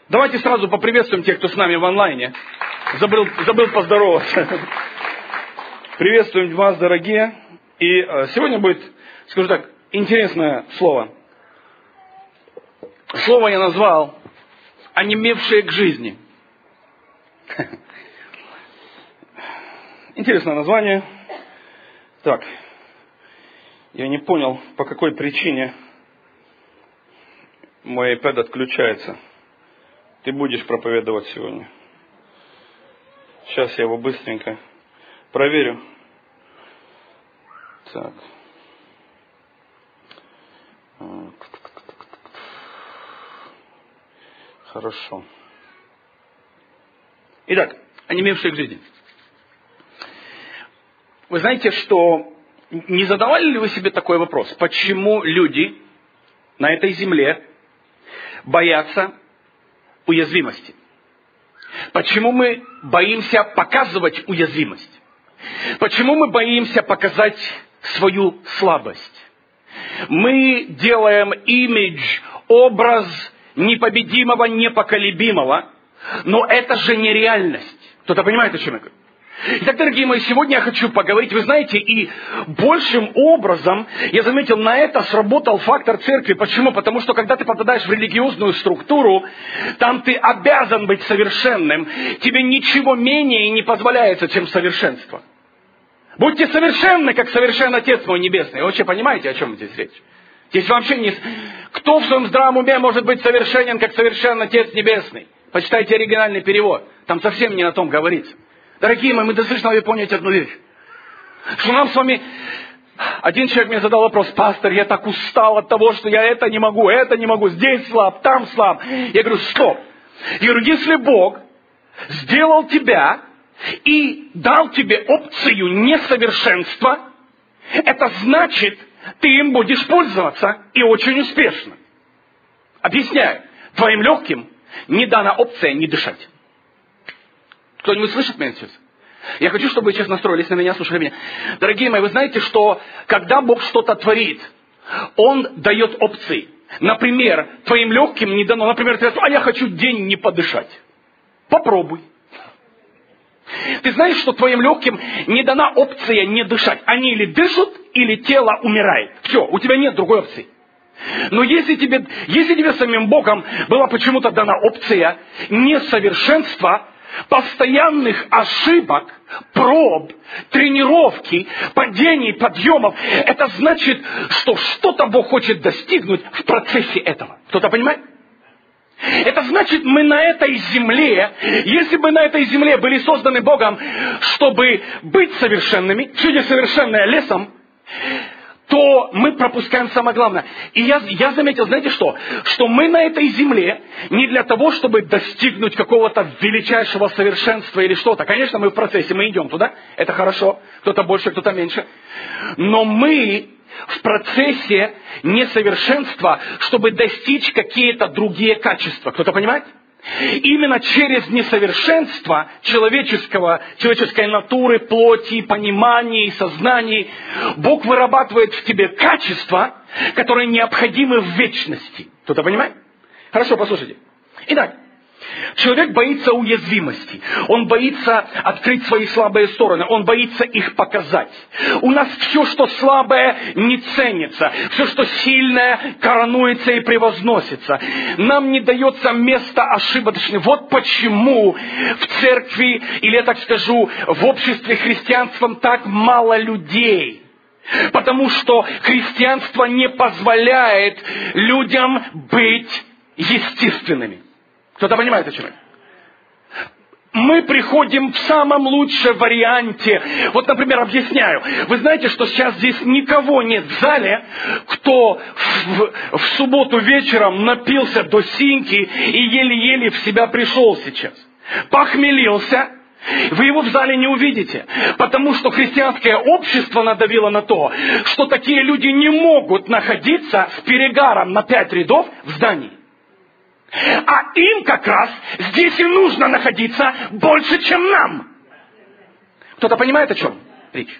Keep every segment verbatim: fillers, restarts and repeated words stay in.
Давайте сразу поприветствуем тех, кто с нами в онлайне. Забыл, забыл поздороваться. Приветствуем вас, дорогие. И сегодня будет, скажу так, интересное слово. Слово я назвал «онемевшие к жизни». Интересное название. Так, я не понял, по какой причине мой iPad отключается. Ты будешь проповедовать сегодня. Сейчас я его быстренько проверю. Так. Хорошо. Итак, онемевшие к жизни. Вы знаете, что не задавали ли вы себе такой вопрос? Почему люди на этой земле боятся уязвимости? Почему мы боимся показывать уязвимость? Почему мы боимся показать свою слабость? Мы делаем имидж, образ непобедимого, непоколебимого, но это же не реальность. Кто-то понимает, о чем я говорю? Итак, дорогие мои, сегодня я хочу поговорить, вы знаете, и большим образом, я заметил, на это сработал фактор церкви. Почему? Потому что, когда ты попадаешь в религиозную структуру, там ты обязан быть совершенным. Тебе ничего менее не позволяется, чем совершенство. Будьте совершенны, как совершен Отец мой Небесный. Вы вообще понимаете, о чем здесь речь? Здесь вообще не... Кто в своем здравом уме может быть совершенен, как совершен Отец Небесный? Почитайте оригинальный перевод. Там совсем не о том говорится. Дорогие мои, мы должны понять одну вещь. Что нам с вами... Один человек мне задал вопрос: пастор, я так устал от того, что я это не могу, это не могу, здесь слаб, там слаб. Я говорю, стоп. Я говорю, если Бог сделал тебя и дал тебе опцию несовершенства, это значит, ты им будешь пользоваться и очень успешно. Объясняю. Твоим легким не дана опция не дышать. Кто-нибудь слышит меня сейчас? Я хочу, чтобы вы сейчас настроились на меня, слушали меня. Дорогие мои, вы знаете, что когда Бог что-то творит, Он дает опции. Например, твоим легким не дано. Например, ты говоришь, а я хочу день не подышать. Попробуй. Ты знаешь, что твоим легким не дана опция не дышать. Они или дышат, или тело умирает. Все, у тебя нет другой опции. Но если тебе, если тебе самим Богом была почему-то дана опция несовершенства, постоянных ошибок, проб, тренировки, падений, подъемов, это значит, что что-то Бог хочет достигнуть в процессе этого. Кто-то понимает? Это значит, мы на этой земле, если бы на этой земле были созданы Богом, чтобы быть совершенными, чудо совершенное лесом, то мы пропускаем самое главное. И я, я заметил, знаете что? Что мы на этой земле не для того, чтобы достигнуть какого-то величайшего совершенства или что-то. Конечно, мы в процессе, мы идем туда. Это хорошо. Кто-то больше, кто-то меньше. Но мы в процессе несовершенства, чтобы достичь какие-то другие качества. Кто-то понимает? Именно через несовершенство человеческого, человеческой натуры, плоти, понимания и сознания Бог вырабатывает в тебе качества, которые необходимы в вечности. Кто-то понимает? Хорошо, послушайте. Итак, человек боится уязвимости. Он боится открыть свои слабые стороны. Он боится их показать. У нас все, что слабое, не ценится. Все, что сильное, коронуется и превозносится. Нам не дается место ошибочное. Вот почему в церкви, или я так скажу, в обществе христианством так мало людей. Потому что христианство не позволяет людям быть естественными. Кто-то понимает, о чем я? Мы приходим в самом лучшем варианте. Вот, например, объясняю. Вы знаете, что сейчас здесь никого нет в зале, кто в, в субботу вечером напился до синьки и еле-еле в себя пришел сейчас. Похмелился. Вы его в зале не увидите. Потому что христианское общество надавило на то, что такие люди не могут находиться с перегаром на пять рядов в здании. А им как раз здесь и нужно находиться больше, чем нам. Кто-то понимает, о чем речь?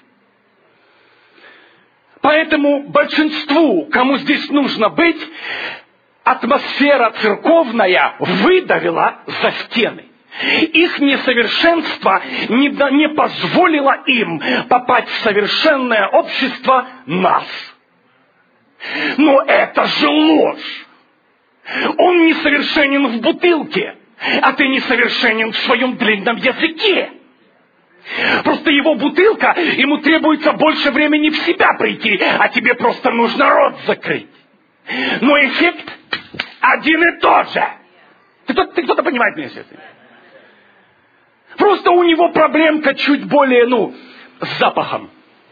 Поэтому большинству, кому здесь нужно быть, атмосфера церковная выдавила за стены. Их несовершенство не, да, не позволило им попасть в совершенное общество нас. Но это же ложь. Он несовершенен в бутылке, а ты несовершенен в своем длинном языке. Просто его бутылка, ему требуется больше времени в себя прийти, а тебе просто нужно рот закрыть. Но эффект один и тот же. Ты, ты кто-то понимает меня сейчас? Просто у него проблемка чуть более, ну, с запахом.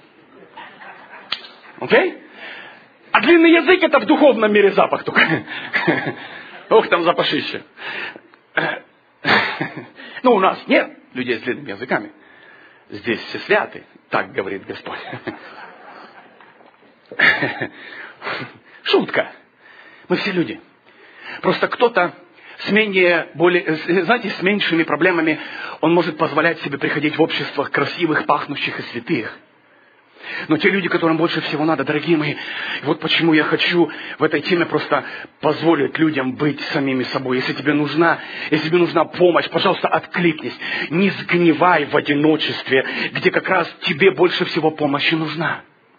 Окей? Okay? А длинный язык — это в духовном мире запах только. Ох, там запашище. Ну, у нас нет людей с длинными языками. Здесь все святы, так говорит Господь. Шутка. Мы все люди. Просто кто-то с менее, более, знаете, с меньшими проблемами, он может позволять себе приходить в обществах красивых, пахнущих и святых. Но те люди, которым больше всего надо, дорогие мои, вот почему я хочу в этой теме просто позволить людям быть самими собой. Если тебе нужна, если тебе нужна помощь, пожалуйста, откликнись. Не сгнивай в одиночестве, где как раз тебе больше всего помощи нужна.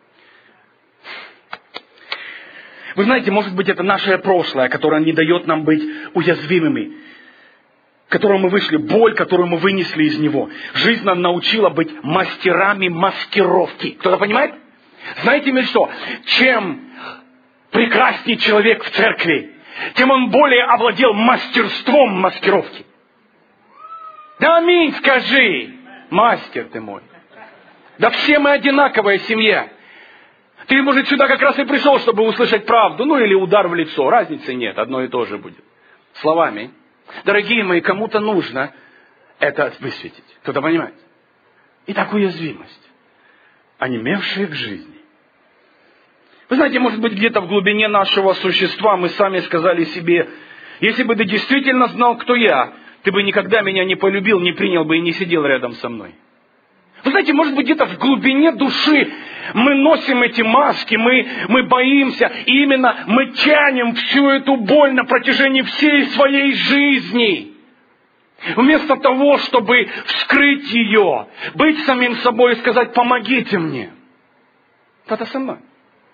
Вы знаете, может быть, это наше прошлое, которое не дает нам быть уязвимыми, к которому мы вышли, боль, которую мы вынесли из него. Жизнь нам научила быть мастерами маскировки. Кто-то понимает? Знаете ли что? Чем прекраснее человек в церкви, тем он более овладел мастерством маскировки. Да аминь, скажи, мастер ты мой. Да все мы одинаковая семья. Ты, может, сюда как раз и пришел, чтобы услышать правду, ну или удар в лицо. Разницы нет, одно и то же будет. Словами. Дорогие мои, кому-то нужно это высветить. Кто-то понимает? Итак, уязвимость, онемевшая к жизни. Вы знаете, может быть, где-то в глубине нашего существа мы сами сказали себе: если бы ты действительно знал, кто я, ты бы никогда меня не полюбил, не принял бы и не сидел рядом со мной. Вы знаете, может быть, где-то в глубине души мы носим эти маски, мы, мы боимся, и именно мы тянем всю эту боль на протяжении всей своей жизни. Вместо того, чтобы вскрыть ее, быть самим собой и сказать: помогите мне. Это со мной.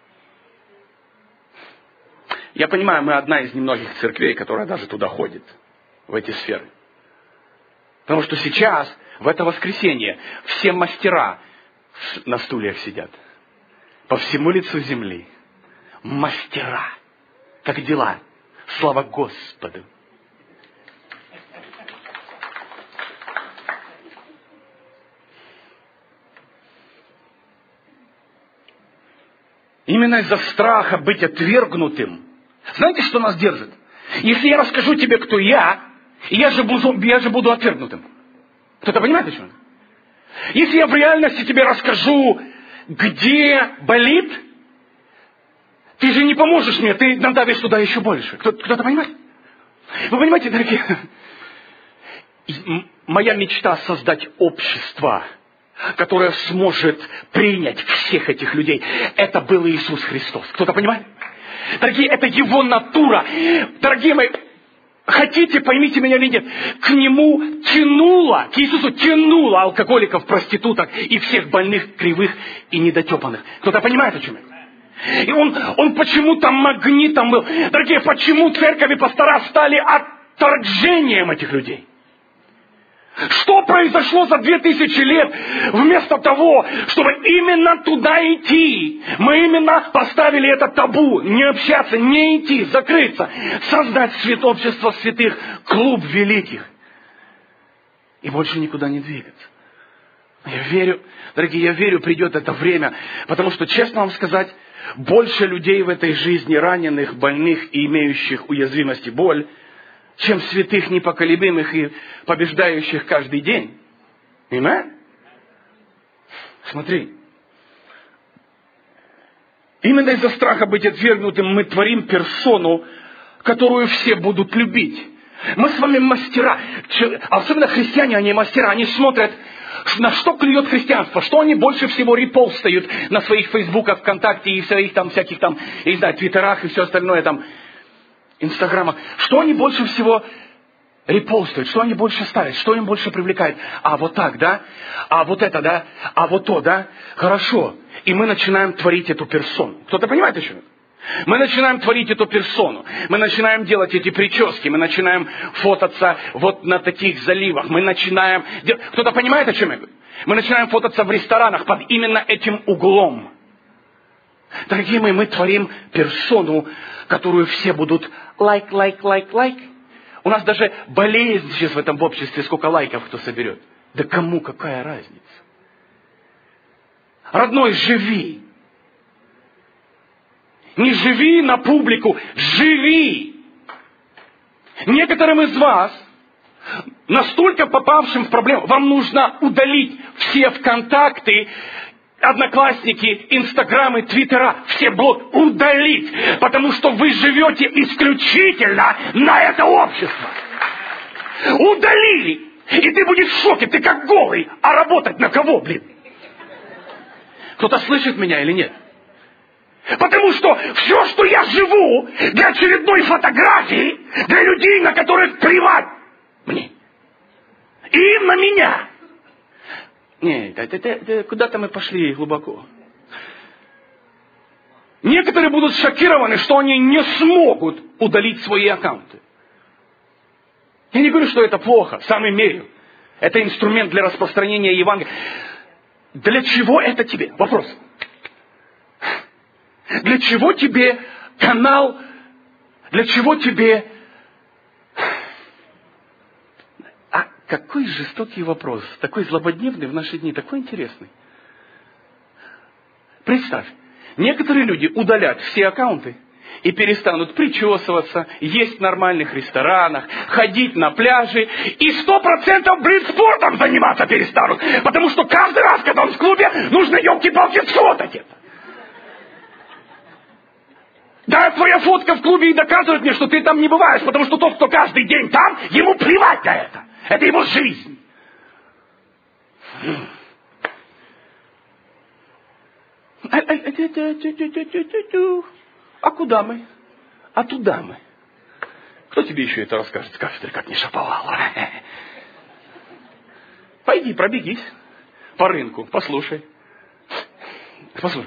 Я понимаю, мы одна из немногих церквей, которая даже туда ходит, в эти сферы. Потому что сейчас, в это воскресенье, все мастера на стульях сидят. По всему лицу земли. Мастера. Как дела? Слава Господу. Именно из-за страха быть отвергнутым. Знаете, что нас держит? Если я расскажу тебе, кто я, я же буду, я же буду отвергнутым. Кто-то понимает, почему? Если я в реальности тебе расскажу, где болит, ты же не поможешь мне, ты надавишь туда еще больше. Кто-то понимает? Вы понимаете, дорогие? Моя мечта — создать общество, которое сможет принять всех этих людей. Это был Иисус Христос. Кто-то понимает? Дорогие, это Его натура. Дорогие мои, хотите, поймите меня или нет, к Нему тянуло, к Иисусу тянуло алкоголиков, проституток и всех больных, кривых и недотепанных. Кто-то понимает, о чем я? И он, он почему-то магнитом был. Дорогие, почему церковь и пастора стали отторжением этих людей? Что произошло за две тысячи лет? Вместо того, чтобы именно туда идти, мы именно поставили это табу. Не общаться, не идти, закрыться. Создать свет, общество святых, клуб великих. И больше никуда не двигаться. Я верю, дорогие, я верю, придет это время. Потому что, честно вам сказать, больше людей в этой жизни, раненых, больных и имеющих уязвимость и боль, чем святых непоколебимых и побеждающих каждый день. Понимаете? Смотри. Именно из-за страха быть отвергнутым мы творим персону, которую все будут любить. Мы с вами мастера. Особенно христиане, они мастера. Они смотрят, на что клюет христианство, что они больше всего репостают на своих фейсбуках, ВКонтакте и в своих там всяких там, я не знаю, твиттерах и все остальное там. Инстаграма. Что они больше всего репостуют, что они больше ставят, что им больше привлекает? А, вот так, да? А, вот это, да? А, вот то, да? Хорошо. И мы начинаем творить эту персону. Кто-то понимает еще? Мы начинаем творить эту персону. Мы начинаем делать эти прически. Мы начинаем фототься вот на таких заливах. Мы начинаем... Кто-то понимает, о чем я говорю? Мы начинаем фототься в ресторанах под именно этим углом. Дорогие мои, мы творим персону, которую все будут лайк, лайк, лайк, лайк. У нас даже болезнь сейчас в этом обществе, сколько лайков кто соберет. Да кому какая разница? Родной, живи. Не живи на публику, живи. Некоторым из вас, настолько попавшим в проблему, вам нужно удалить все ВКонтакты, Одноклассники, Инстаграмы, Твиттера, все блоги удалить, потому что вы живете исключительно на это общество. Удалили. И ты будешь в шоке, ты как голый. А работать на кого, блин? Кто-то слышит меня или нет? Потому что все, что я живу для очередной фотографии, для людей, на которых плевать мне. И на меня. Нет, это, это, это, куда-то мы пошли глубоко. Некоторые будут шокированы, что они не смогут удалить свои аккаунты. Я не говорю, что это плохо, сам имею. Это инструмент для распространения Евангелия. Для чего это тебе? Вопрос. Для чего тебе канал? Для чего тебе... А какой жестокий вопрос. Такой злободневный в наши дни. Такой интересный. Представь. Некоторые люди удалят все аккаунты и перестанут причесываться, есть в нормальных ресторанах, ходить на пляже и сто процентов блиц-спортом заниматься перестанут. Потому что каждый раз, когда он в клубе, нужно елки-палки сфотать это. Да, твоя фотка в клубе и доказывает мне, что ты там не бываешь, потому что тот, кто каждый день там, ему плевать на это. Это его жизнь. А куда мы? А туда мы. Кто тебе еще это расскажет? Скажет, как не шаповал. Пойди, пробегись по рынку, послушай. Послушай.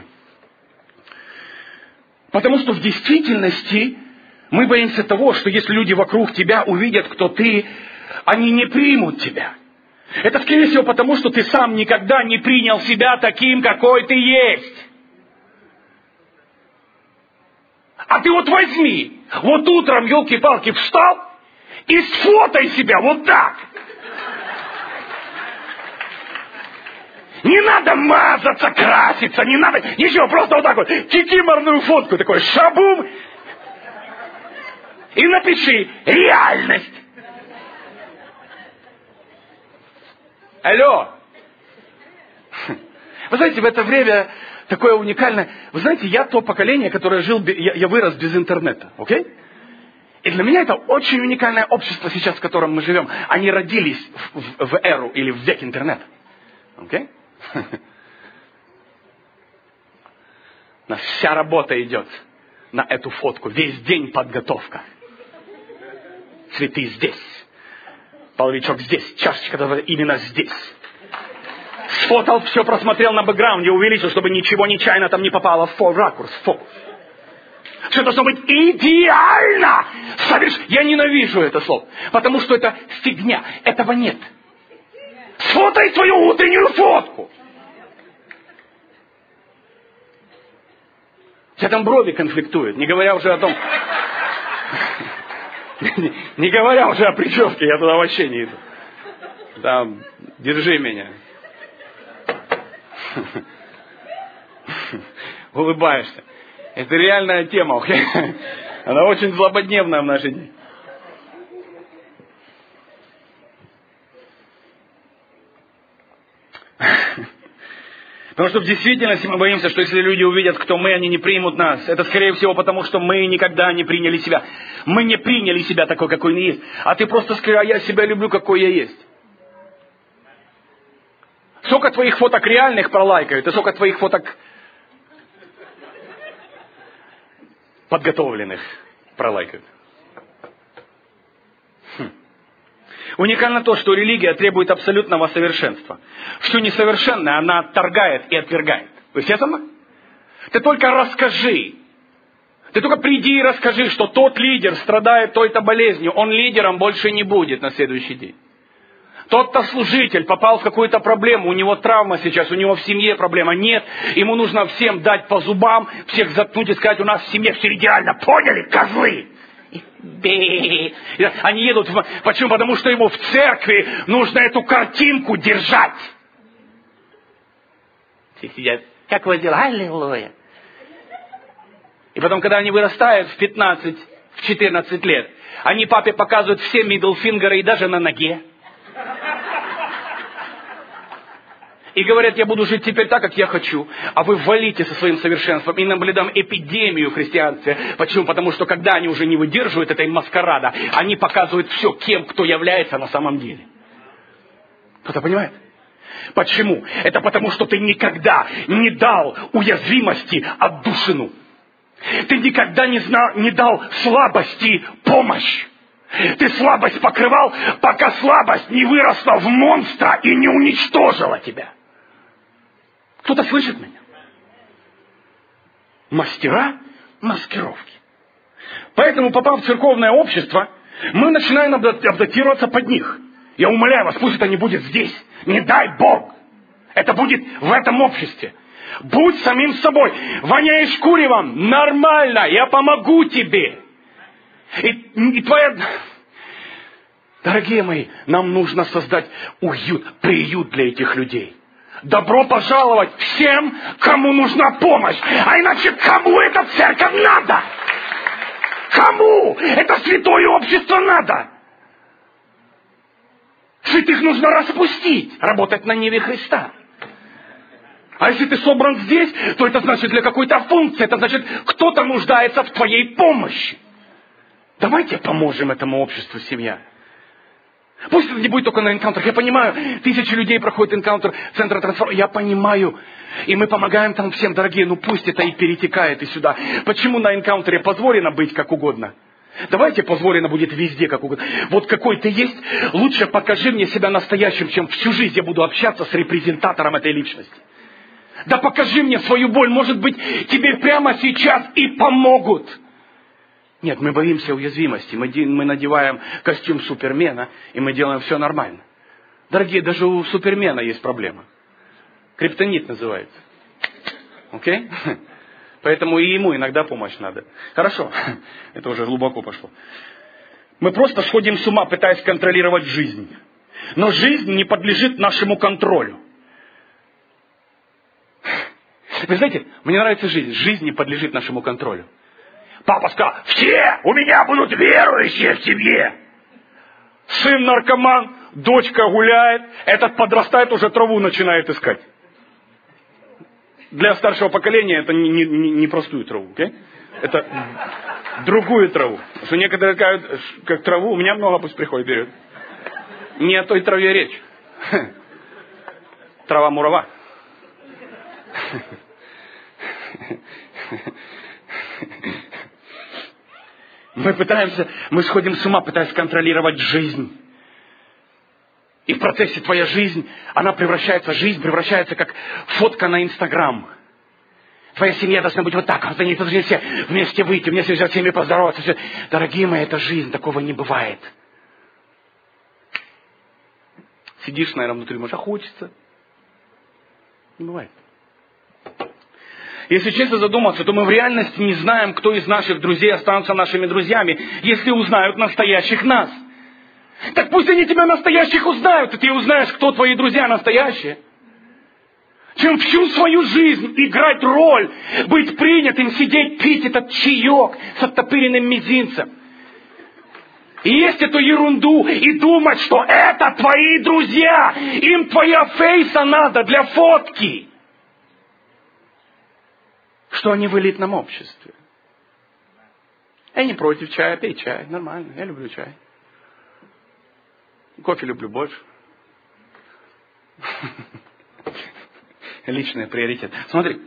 Потому что в действительности мы боимся того, что если люди вокруг тебя увидят, кто ты, они не примут тебя. Это, скорее всего, потому что ты сам никогда не принял себя таким, какой ты есть. А ты вот возьми, вот утром, елки-палки, встал и сфотай себя вот так. Не надо мазаться, краситься, не надо ничего, просто вот так вот, кикиморную фотку, такой шабум, и напиши реальность. Алло. Вы знаете, в это время такое уникальное. Вы знаете, я то поколение, которое жил, я, я вырос без интернета, окей? И для меня это очень уникальное общество сейчас, в котором мы живем. Они родились в, в, в эру или в век интернета, окей? У нас вся работа идет на эту фотку. Весь день подготовка. Цветы здесь. Половичок здесь. Чашечка именно здесь. Сфотал, все просмотрел на бэкграунде, увеличил, чтобы ничего нечаянно там не попало в ракурс, в фокус. Все должно быть идеально. Соверш... Я ненавижу это слово, потому что это фигня. Этого нет. Сфотай свою утреннюю фотку. У тебя там брови конфликтуют, не говоря уже о том... Не говоря уже о прическе, я туда вообще не иду. Там, держи меня. Улыбаешься. Это реальная тема. Она очень злободневная в наши дни. Потому что в действительности мы боимся, что если люди увидят, кто мы, они не примут нас. Это, скорее всего, потому что мы никогда не приняли себя. Мы не приняли себя такой, какой мы есть. А ты просто скажи, а я себя люблю, какой я есть. Сколько твоих фоток реальных пролайкают, и сколько твоих фоток подготовленных пролайкают. Уникально то, что религия требует абсолютного совершенства. Все несовершенное она отторгает и отвергает. Вы все со мной? Ты только расскажи. Ты только приди и расскажи, что тот лидер страдает той-то болезнью. Он лидером больше не будет на следующий день. Тот-то служитель попал в какую-то проблему, у него травма сейчас, у него в семье проблема. Нет, ему нужно всем дать по зубам, всех заткнуть и сказать, у нас в семье все идеально. Поняли, козлы? Они едут, в... почему? Потому что ему в церкви нужно эту картинку держать. Все сидят, как вы дела? Аллилуйя. И потом, когда они вырастают в пятнадцать, в четырнадцать лет, они папе показывают все миддлфингеры и даже на ноге. И говорят, я буду жить теперь так, как я хочу. А вы валите со своим совершенством. И наблюдаем эпидемию в христианстве. Почему? Потому что когда они уже не выдерживают этой маскарада, они показывают все, кем кто является на самом деле. Кто-то понимает? Почему? Это потому, что ты никогда не дал уязвимости отдушину. Ты никогда не, знал, не дал слабости помощь. Ты слабость покрывал, пока слабость не выросла в монстра и не уничтожила тебя. Кто-то слышит меня? Мастера маскировки. Поэтому, попав в церковное общество, мы начинаем адаптироваться под них. Я умоляю вас, пусть это не будет здесь. Не дай Бог. Это будет в этом обществе. Будь самим собой. Воняешь куревом. Нормально. Я помогу тебе. И, и твоя... Дорогие мои, нам нужно создать уют, приют для этих людей. Добро пожаловать всем, кому нужна помощь. А иначе кому эта церковь надо? Кому это святое общество надо? Святых нужно распустить, работать на ниве Христа. А если ты собран здесь, то это значит для какой-то функции. Это значит, кто-то нуждается в твоей помощи. Давайте поможем этому обществу, семья. Пусть это не будет только на энкаунтерах. Я понимаю, тысячи людей проходят энкаунтер центра трансформации. Я понимаю. И мы помогаем там всем, дорогие. Ну пусть это и перетекает и сюда. Почему на энкаунтере позволено быть как угодно? Давайте позволено будет везде как угодно. Вот какой ты есть, лучше покажи мне себя настоящим, чем всю жизнь я буду общаться с репрезентатором этой личности. Да покажи мне свою боль. Может быть, тебе прямо сейчас и помогут. Нет, мы боимся уязвимости. Мы, мы надеваем костюм Супермена, и мы делаем все нормально. Дорогие, даже у Супермена есть проблема. Криптонит называется. Окей? Okay? Поэтому и ему иногда помощь надо. Хорошо. Это уже глубоко пошло. Мы просто сходим с ума, пытаясь контролировать жизнь. Но жизнь не подлежит нашему контролю. Вы знаете, мне нравится жизнь. Жизнь не подлежит нашему контролю. Папа сказал, все у меня будут верующие в семье. Сын наркоман, дочка гуляет, этот подрастает, уже траву начинает искать. Для старшего поколения это не, не, не простую траву, okay? Это другую траву. Потому что некоторые скажут, как траву, у меня много пусть приходит, берет. Не о той траве речь. Трава мурава. Мы пытаемся, мы сходим с ума, пытаясь контролировать жизнь. И в процессе твоя жизнь, она превращается, жизнь превращается как фотка на Инстаграм. Твоя семья должна быть вот так, они должны все вместе выйти, вместе со всеми поздороваться. Все. Дорогие мои, это жизнь, такого не бывает. Сидишь, наверное, внутри, может, а хочется. Не бывает. Если честно задуматься, то мы в реальности не знаем, кто из наших друзей останутся нашими друзьями, если узнают настоящих нас. Так пусть они тебя настоящих узнают, и ты узнаешь, кто твои друзья настоящие. Чем всю свою жизнь играть роль, быть принятым, сидеть, пить этот чаек с оттопыренным мизинцем. И есть эту ерунду, и думать, что это твои друзья, им твоя фейса надо для фотки. Что они в элитном обществе. Я не против чая, пей чай, нормально, я люблю чай. Кофе люблю больше. Личный приоритет. Смотри,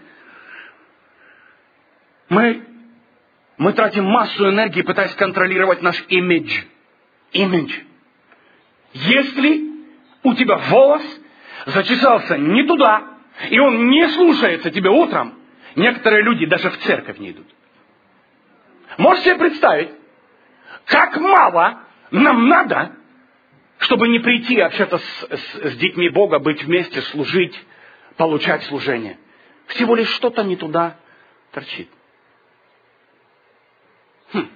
мы, мы тратим массу энергии, пытаясь контролировать наш имидж. Имидж. Если у тебя волос зачесался не туда, и он не слушается тебе утром, некоторые люди даже в церковь не идут. Можете себе представить, как мало нам надо, чтобы не прийти общаться с, с, с детьми Бога, быть вместе, служить, получать служение. Всего лишь что-то не туда торчит. Хм.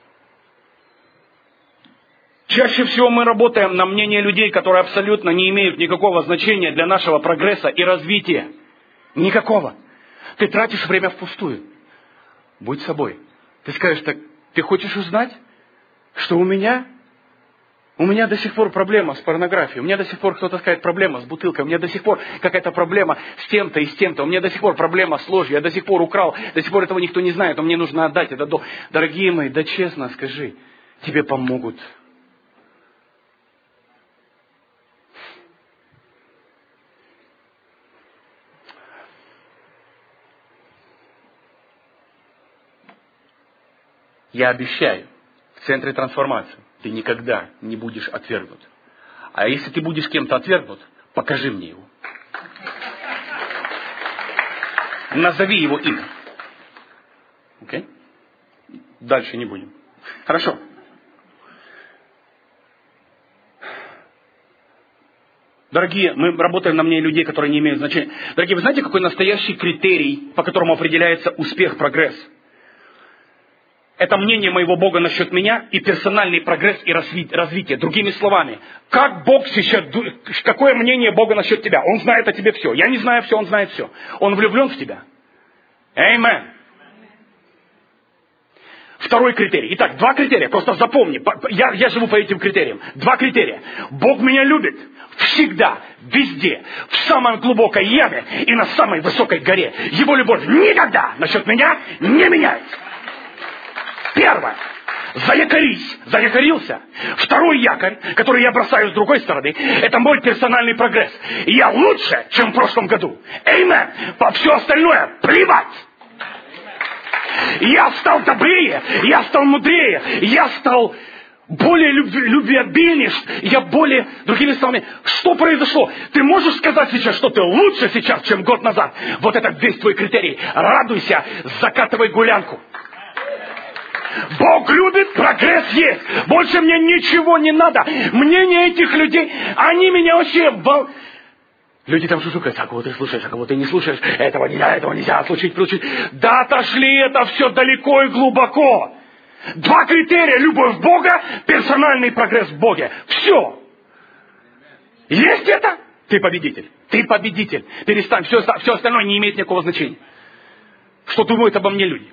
Чаще всего мы работаем на мнение людей, которые абсолютно не имеют никакого значения для нашего прогресса и развития. Никакого. Ты тратишь время впустую. Будь собой. Ты скажешь, так ты хочешь узнать, что у меня... У меня до сих пор проблема с порнографией. У меня до сих пор, кто-то скажет, проблема с бутылкой. У меня до сих пор какая-то проблема с тем-то и с тем-то. У меня до сих пор проблема с ложью. Я до сих пор украл. До сих пор этого никто не знает. Но мне нужно отдать это. До... Дорогие мои, да честно скажи, тебе помогут. Я обещаю, в центре трансформации ты никогда не будешь отвергнут. А если ты будешь кем-то отвергнут, покажи мне его. Назови его имя. Окей? Дальше не будем. Хорошо. Дорогие, мы работаем на мнение людей, которые не имеют значения. Дорогие, вы знаете, какой настоящий критерий, по которому определяется успех, прогресс? Это мнение моего Бога насчет меня и персональный прогресс и развитие. Другими словами, как Бог сейчас, какое мнение Бога насчет тебя? Он знает о тебе все. Я не знаю все, Он знает все. Он влюблен в тебя. Аминь. Второй критерий. Итак, два критерия. Просто запомни. Я, я живу по этим критериям. Два критерия. Бог меня любит. Всегда, везде, в самой глубокой яме и на самой высокой горе. Его любовь никогда насчет меня не меняется. Первое. Заякорись. Заякорился. Второй якорь, который я бросаю с другой стороны, это мой персональный прогресс. И я лучше, чем в прошлом году. Аминь. По все остальное плевать. Я стал добрее, я стал мудрее, я стал более любвеобильнее, я более... Другими словами, что произошло? Ты можешь сказать сейчас, что ты лучше сейчас, чем год назад? Вот это весь твой критерий. Радуйся, закатывай гулянку. Бог любит, прогресс есть. Больше мне ничего не надо. Мнение этих людей, они меня вообще... Вол... Люди там шушукают, а кого ты слушаешь, а кого ты не слушаешь. Этого нельзя, этого нельзя случить, получить. Да отошли это все далеко и глубоко. Два критерия. Любовь Бога, персональный прогресс в Боге. Все. Есть это? Ты победитель. Ты победитель. Перестань. Все, все остальное не имеет никакого значения. Что думают обо мне люди?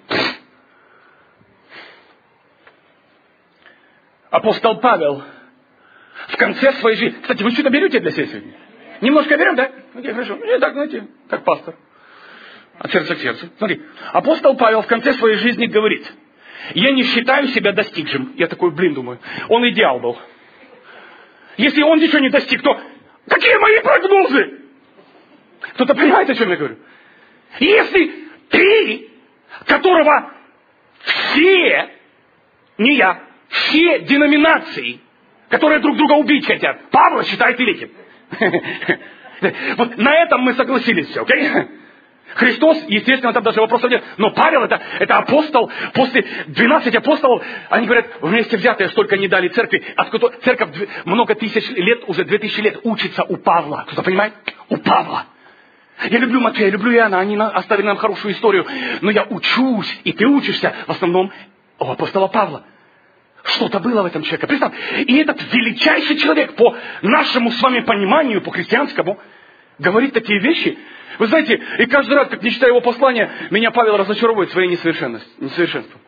Апостол Павел в конце своей жизни... Кстати, вы что-то берете для себя сегодня? Немножко берем, да? Окей, хорошо. И так, знаете, как пастор. От сердца к сердцу. Смотри, апостол Павел в конце своей жизни говорит: я не считаю себя достигшим. Я такой, блин, думаю, он идеал был. Если он ничего не достиг, то какие мои прогнозы? Кто-то понимает, о чем я говорю? Если ты, которого все, не я, все деноминации, которые друг друга убить хотят, Павла считает великим. Вот на этом мы согласились все, окей? Христос, естественно, там даже вопросов нет. Но Павел это, это апостол. После двенадцати апостолов, они говорят, вместе взятые столько не дали церкви. Откуда церковь много тысяч лет, уже две тысячи лет учится у Павла. Кто-то понимает? У Павла. Я люблю Матфея, я люблю Иоанна, они оставили нам хорошую историю. Но я учусь, и ты учишься в основном у апостола Павла. Что-то было в этом человеке. Представь, и этот величайший человек по нашему с вами пониманию, по христианскому, говорит такие вещи. Вы знаете, и каждый раз, как не читаю его послания, меня Павел разочаровывает своей несовершенством.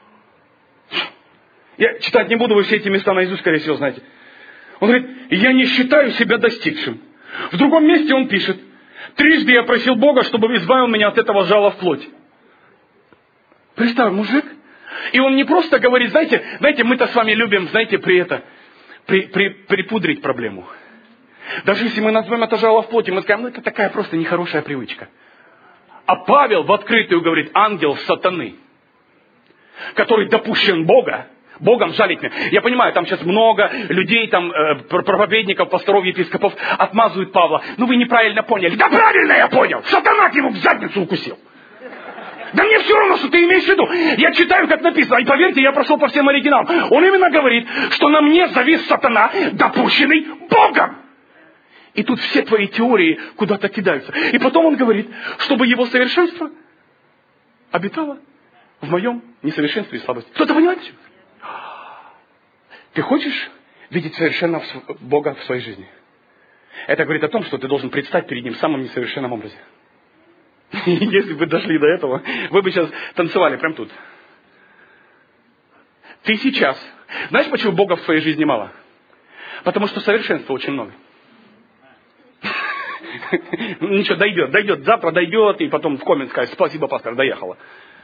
Я читать не буду, вы все эти места наизусть, скорее всего, знаете. Он говорит, я не считаю себя достигшим. В другом месте он пишет, трижды я просил Бога, чтобы избавил меня от этого жала в плоти. Представь, мужик. И он не просто говорит, знаете, знаете, мы-то с вами любим, знаете, при это, при, при, припудрить проблему. Даже если мы назовем это жало в плоти, мы скажем, ну это такая просто нехорошая привычка. А Павел в открытую говорит, ангел сатаны, который допущен Бога, Богом жалить меня. Я понимаю, там сейчас много людей, там, э, проповедников, пасторов, епископов отмазывают Павла. Ну вы неправильно поняли. Да правильно я понял! Сатана его в задницу укусил. Да мне все равно, что ты имеешь в виду. Я читаю, как написано. И поверьте, я прошел по всем оригиналам. Он именно говорит, что на мне завис сатана, допущенный Богом. И тут все твои теории куда-то кидаются. И потом он говорит, чтобы его совершенство обитало в моем несовершенстве и слабости. Кто-то понимает? Ты хочешь видеть совершенного Бога в своей жизни? Это говорит о том, что ты должен предстать перед Ним в самом несовершенном образе. Если бы дошли до этого, вы бы сейчас танцевали прямо тут. Ты сейчас. Знаешь, почему Бога в твоей жизни мало? Потому что совершенства очень много. Ничего, дойдет, дойдет, завтра дойдет, и потом в коммент скажет: спасибо, пастор, доехала.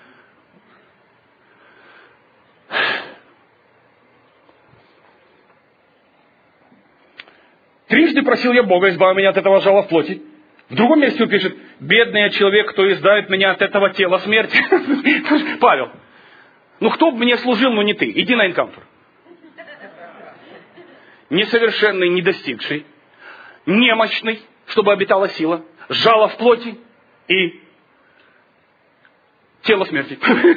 Трижды просил я Бога, избавь меня от этого жала в плоти. В другом месте он пишет: бедный я человек, кто избавит меня от этого тела смерти. Павел, ну кто бы мне служил, но не ты. Иди на энкаунтер. Несовершенный, не достигший, немощный, чтобы обитала сила, жало в плоти и тело смерти.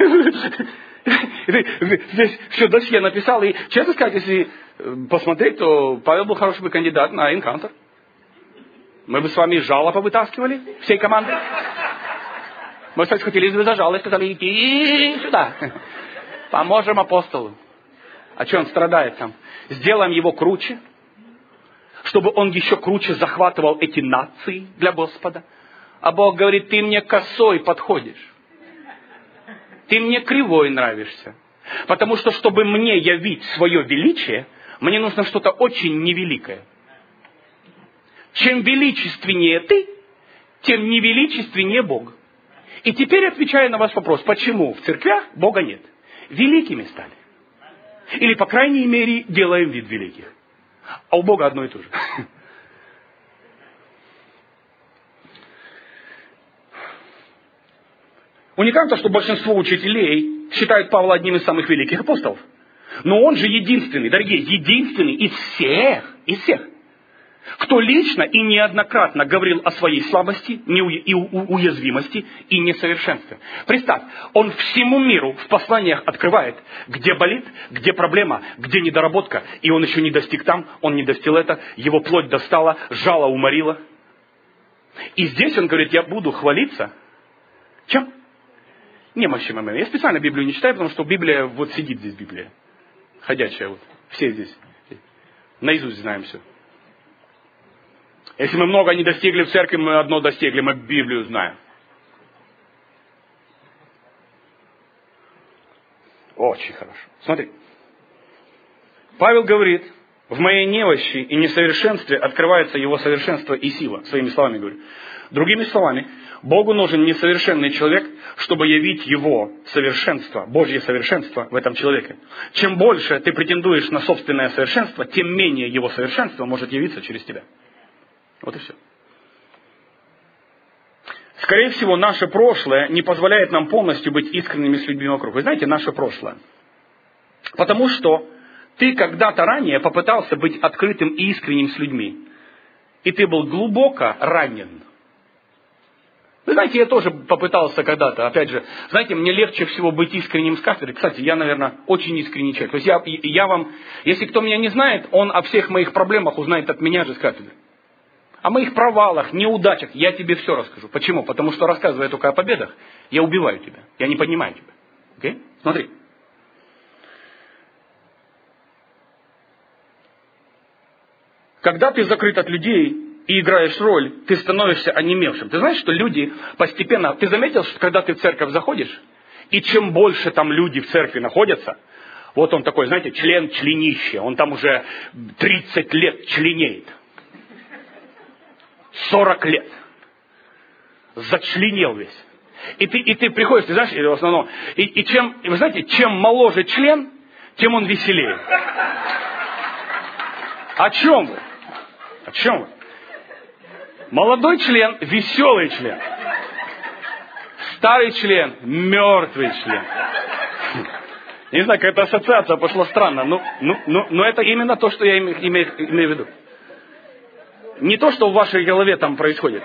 Здесь все досье написал. И, честно сказать, если посмотреть, то Павел был хороший бы кандидат на энкаунтер. Мы бы с вами жало повытаскивали всей команды. Мы, кстати, хотели бы за жало и сказали: иди сюда. Поможем апостолу. А что он страдает там? Сделаем его круче, чтобы он еще круче захватывал эти нации для Господа. А Бог говорит: ты мне косой подходишь. Ты мне кривой нравишься. Потому что, чтобы мне явить свое величие, мне нужно что-то очень невеликое. Чем величественнее ты, тем невеличественнее Бог. И теперь отвечая на ваш вопрос, почему в церквях Бога нет? Великими стали. Или, по крайней мере, делаем вид великих. А у Бога одно и то же. Уникально, что большинство учителей считают Павла одним из самых великих апостолов. Но он же единственный, дорогие, единственный из всех, из всех, кто лично и неоднократно говорил о своей слабости, и уязвимости и несовершенстве. Представь, он всему миру в посланиях открывает, где болит, где проблема, где недоработка, и он еще не достиг там, он не достиг это, его плоть достала, жало уморила. И здесь он говорит: я буду хвалиться. Чем? Немощным моим. Я специально Библию не читаю, потому что Библия, вот сидит здесь Библия. Ходячая вот. Все здесь. Наизусть знаем все. Если мы много не достигли в церкви, мы одно достигли, мы Библию знаем. Очень хорошо. Смотри. Павел говорит: в моей немощи и несовершенстве открывается его совершенство и сила. Своими словами говорю. Другими словами, Богу нужен несовершенный человек, чтобы явить его совершенство, Божье совершенство в этом человеке. Чем больше ты претендуешь на собственное совершенство, тем менее его совершенство может явиться через тебя. Вот и все. Скорее всего, наше прошлое не позволяет нам полностью быть искренними с людьми вокруг. Вы знаете, наше прошлое. Потому что ты когда-то ранее попытался быть открытым и искренним с людьми. И ты был глубоко ранен. Вы знаете, я тоже попытался когда-то, опять же, знаете, мне легче всего быть искренним с кафедры. Кстати, я, наверное, очень искренний человек. То есть я, я вам, если кто меня не знает, он о всех моих проблемах узнает от меня же с кафедры. О моих провалах, неудачах я тебе все расскажу. Почему? Потому что, рассказывая только о победах, я убиваю тебя. Я не поднимаю тебя. Окей? Смотри. Когда ты закрыт от людей и играешь роль, ты становишься онемевшим. Ты знаешь, что люди постепенно... Ты заметил, что когда ты в церковь заходишь, и чем больше там люди в церкви находятся, вот он такой, знаете, член членище, он там уже тридцать лет членеет. сорок лет. Зачленел весь. И ты, и ты приходишь, ты знаешь, в основном, и, и чем, вы знаете, чем моложе член, тем он веселее. О чем вы? О чем вы? Молодой член – веселый член. Старый член – мертвый член. Я не знаю, какая-то ассоциация пошла странно. Ну, ну, ну, но это именно то, что я имею, имею, имею в виду. Не то, что в вашей голове там происходит.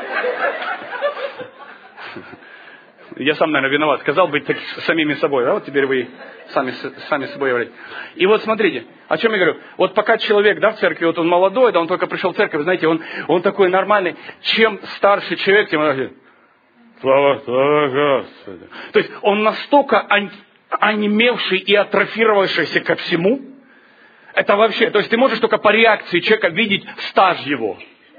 Я сам, наверное, виноват. Сказал быть так, самими собой. Да? Вот теперь вы сами, сами собой являетесь. И вот смотрите, о чем я говорю. Вот пока человек, да, в церкви, вот он молодой, да, он только пришел в церковь, знаете, он, он такой нормальный. Чем старше человек, тем он говорит, слава, слава Господу. То есть он настолько онемевший и атрофировавшийся ко всему. Это вообще, то есть ты можешь только по реакции человека видеть стаж его.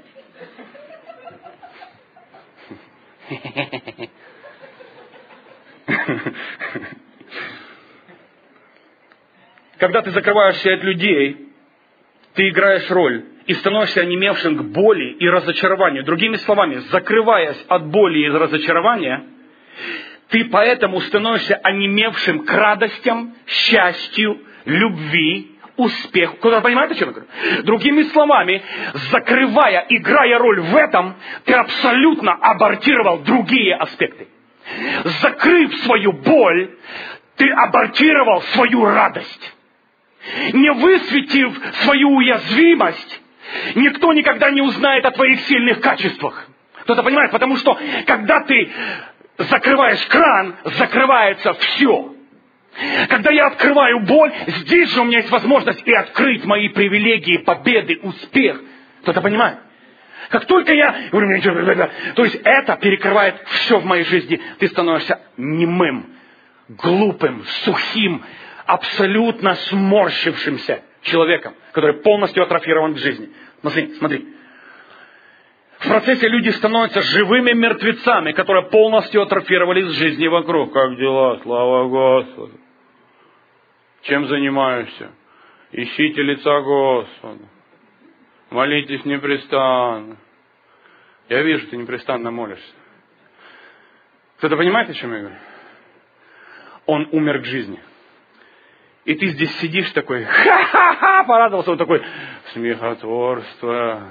Когда ты закрываешься от людей, ты играешь роль и становишься онемевшим к боли и разочарованию. Другими словами, закрываясь от боли и разочарования, ты поэтому становишься онемевшим к радостям, счастью, любви, успеху. Кто-то понимает, о чем я говорю? Другими словами, закрывая, играя роль в этом, ты абсолютно абортировал другие аспекты. Закрыв свою боль, ты абортировал свою радость. Не высветив свою уязвимость, никто никогда не узнает о твоих сильных качествах. Кто-то понимает? Потому что, когда ты закрываешь кран, закрывается все. Когда я открываю боль, здесь же у меня есть возможность и открыть мои привилегии, победы, успех. Кто-то понимает? Как только я говорю, мне ничего, то есть это перекрывает все в моей жизни. Ты становишься немым, глупым, сухим, абсолютно сморщившимся человеком, который полностью атрофирован к жизни. Смотри, смотри. В процессе люди становятся живыми мертвецами, которые полностью атрофировались с жизни вокруг. Как дела? Слава Господу. Чем занимаешься? Ищите лица Господа. Молитесь непрестанно. Я вижу, ты непрестанно молишься. Кто-то понимает, о чем я говорю? Он умер к жизни. И ты здесь сидишь такой, ха-ха-ха, порадовался, он такой, смехотворство,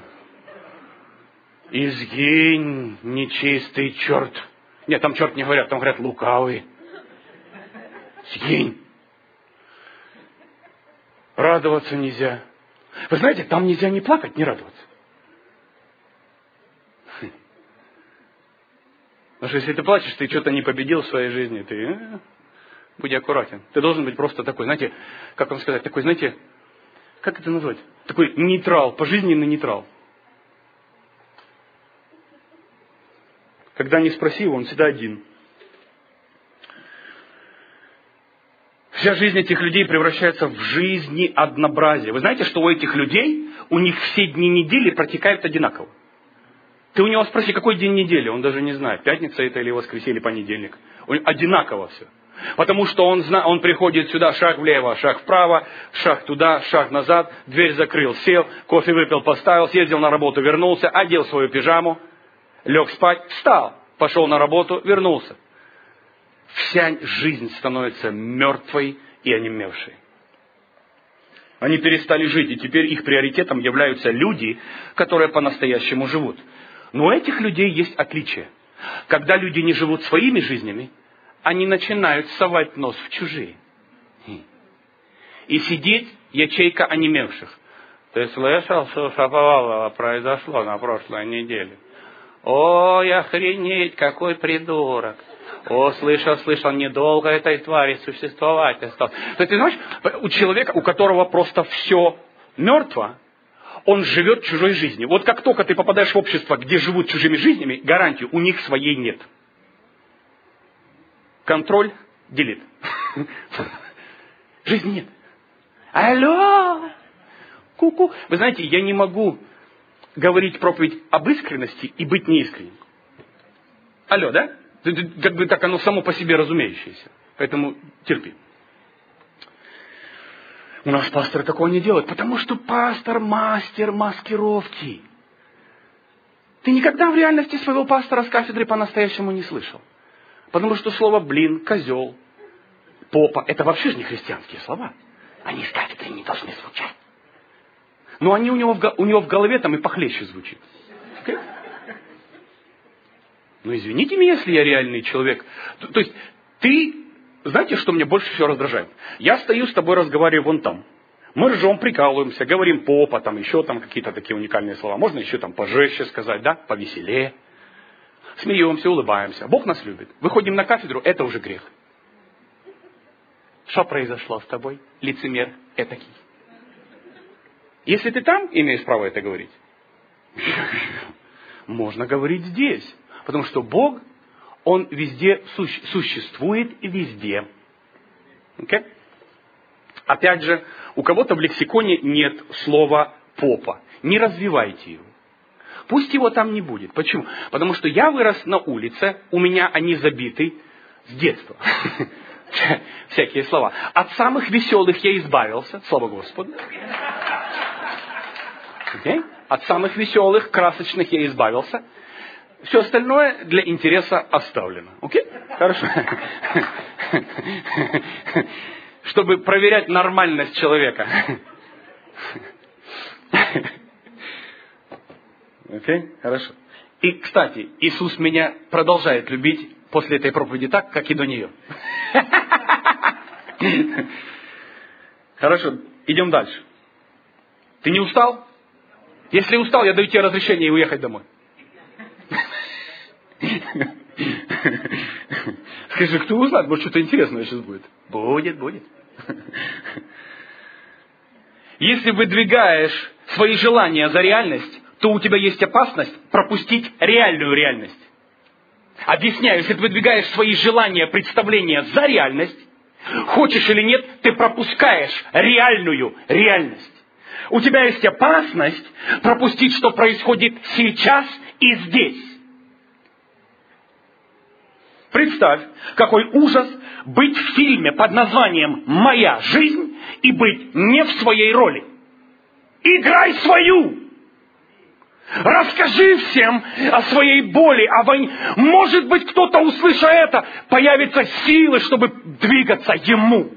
изгинь, нечистый черт. Нет, там черт не говорят, там говорят лукавый. Сгинь. Радоваться нельзя. Вы знаете, там нельзя ни плакать, ни радоваться. Потому что если ты плачешь, ты что-то не победил в своей жизни, ты э, будь аккуратен. Ты должен быть просто такой, знаете, как вам сказать, такой, знаете, как это назвать? Такой нейтрал, пожизненный нейтрал. Когда не спроси его, он всегда один. Вся жизнь этих людей превращается в жизни однообразие. Вы знаете, что у этих людей, у них все дни недели протекают одинаково. Ты у него спроси, какой день недели, он даже не знает, пятница это или воскресенье, или понедельник. Одинаково все. Потому что он, зна... он приходит сюда, шаг влево, шаг вправо, шаг туда, шаг назад, дверь закрыл, сел, кофе выпил, поставил, съездил на работу, вернулся, одел свою пижаму, лег спать, встал, пошел на работу, вернулся. Вся жизнь становится мертвой и онемевшей. Они перестали жить, и теперь их приоритетом являются люди, которые по-настоящему живут. Но у этих людей есть отличие. Когда люди не живут своими жизнями, они начинают совать нос в чужие. И сидит ячейка онемевших. Ты слышал, что Шаповалова произошло на прошлой неделе? Ой, охренеть, какой придурок. О, слышал, слышал, недолго этой твари существовать осталось. То есть, ты знаешь, у человека, у которого просто все мертво, он живет чужой жизнью. Вот как только ты попадаешь в общество, где живут чужими жизнями, гарантию, у них своей нет. Контроль, делит. Жизни нет. Алло! Ку-ку. Вы знаете, я не могу говорить проповедь об искренности и быть неискренним. Алло, да? Как бы так оно само по себе разумеющееся. Поэтому терпи. У нас пасторы такого не делают, потому что пастор мастер маскировки. Ты никогда в реальности своего пастора с кафедры по-настоящему не слышал. Потому что слово блин, козел, попа, это вообще же не христианские слова. Они с кафедры не должны звучать. Но они у него в, у него в голове там и похлеще звучат. Okay? Ну, извините меня, если я реальный человек. То, то есть, ты знаете, что меня больше всего раздражает? Я стою с тобой, разговариваю вон там. Мы ржем, прикалываемся, говорим попа, там еще там какие-то такие уникальные слова. Можно еще там пожестче сказать, да, повеселее. Смеемся, улыбаемся. Бог нас любит. Выходим на кафедру, это уже грех. Что произошло с тобой, лицемер этакий? Если ты там имеешь право это говорить, можно говорить здесь. Потому что Бог, Он везде суще, существует и везде. Okay? Опять же, у кого-то в лексиконе нет слова попа. Не развивайте его. Пусть его там не будет. Почему? Потому что я вырос на улице, у меня они забиты с детства. Всякие слова. От самых веселых я избавился, слава Господу. Okay? От самых веселых, красочных я избавился. Все остальное для интереса оставлено. Окей? Okay? Хорошо. Чтобы проверять нормальность человека. Окей? Okay? Хорошо. И, кстати, Иисус меня продолжает любить после этой проповеди так, как и до нее. Хорошо, идем дальше. Ты не устал? Если устал, я даю тебе разрешение уехать домой. Скажи, кто узнает, может что-то интересное сейчас будет. Будет, будет. Если выдвигаешь свои желания за реальность, то у тебя есть опасность пропустить реальную реальность. Объясняю, если ты выдвигаешь свои желания, представления за реальность, хочешь или нет, ты пропускаешь реальную реальность. У тебя есть опасность пропустить, что происходит сейчас и здесь. Представь, какой ужас быть в фильме под названием «Моя жизнь» и быть не в своей роли. Играй свою! Расскажи всем о своей боли, о войне. Может быть, кто-то, услыша это, появится силы, чтобы двигаться ему.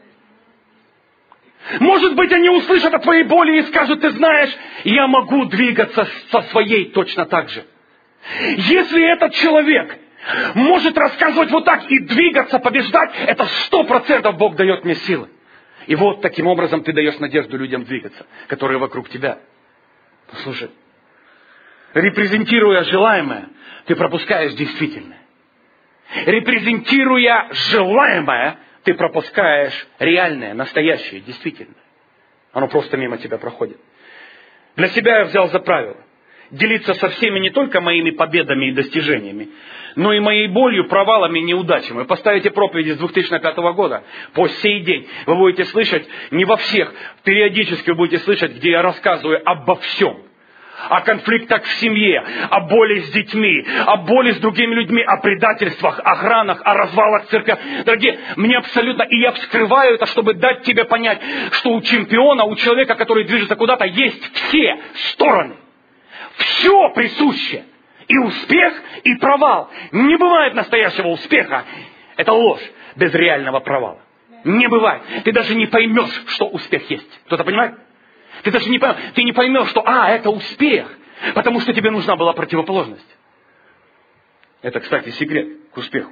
Может быть, они услышат о твоей боли и скажут: ты знаешь, я могу двигаться со своей точно так же. Если этот человек может рассказывать вот так и двигаться, побеждать, это сто процентов Бог дает мне силы. И вот таким образом ты даешь надежду людям двигаться, которые вокруг тебя. Послушай, репрезентируя желаемое, ты пропускаешь действительное. Репрезентируя желаемое, ты пропускаешь реальное, настоящее, действительное. Оно просто мимо тебя проходит. Для себя я взял за правило делиться со всеми не только моими победами и достижениями, но и моей болью, провалами и неудачами. Вы поставите проповеди с две тысячи пятого года по сей день. Вы будете слышать не во всех, периодически вы будете слышать, где я рассказываю обо всем. О конфликтах в семье, о боли с детьми, о боли с другими людьми, о предательствах, о охранах, о развалах церкви. Дорогие, мне абсолютно, и я вскрываю это, чтобы дать тебе понять, что у чемпиона, у человека, который движется куда-то, есть все стороны. Все присуще. И успех, и провал. Не бывает настоящего успеха. Это ложь без реального провала. Не бывает. Ты даже не поймешь, что успех есть. Кто-то понимает? Ты даже не поймешь, ты не поймешь, что а, это успех, потому что тебе нужна была противоположность. Это, кстати, секрет к успеху.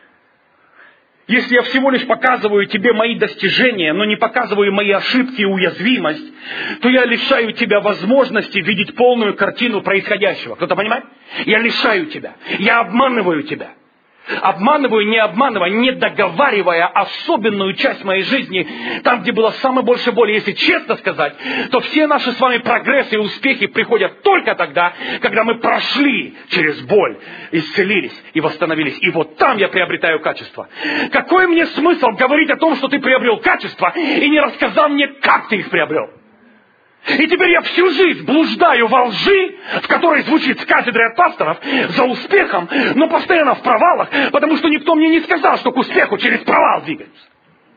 Если я всего лишь показываю тебе мои достижения, но не показываю мои ошибки и уязвимость, то я лишаю тебя возможности видеть полную картину происходящего. Кто-то понимает? Я лишаю тебя. Я обманываю тебя. Обманываю, не обманывая, не договаривая особенную часть моей жизни, там, где было самое больше боли. Если честно сказать, то все наши с вами прогрессы и успехи приходят только тогда, когда мы прошли через боль, исцелились и восстановились. И вот там я приобретаю качество. Какой мне смысл говорить о том, что ты приобрел качество, и не рассказал мне, как ты их приобрел? И теперь я всю жизнь блуждаю во лжи, в которой звучит с кафедры от пасторов, за успехом, но постоянно в провалах, потому что никто мне не сказал, что к успеху через провал двигаются.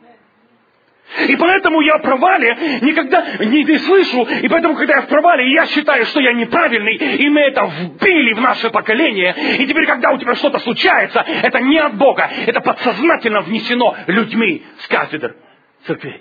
И поэтому я о провале никогда не, не слышу, и поэтому, когда я в провале, я считаю, что я неправильный, и мы это вбили в наше поколение, и теперь, когда у тебя что-то случается, это не от Бога, это подсознательно внесено людьми с кафедр церквей.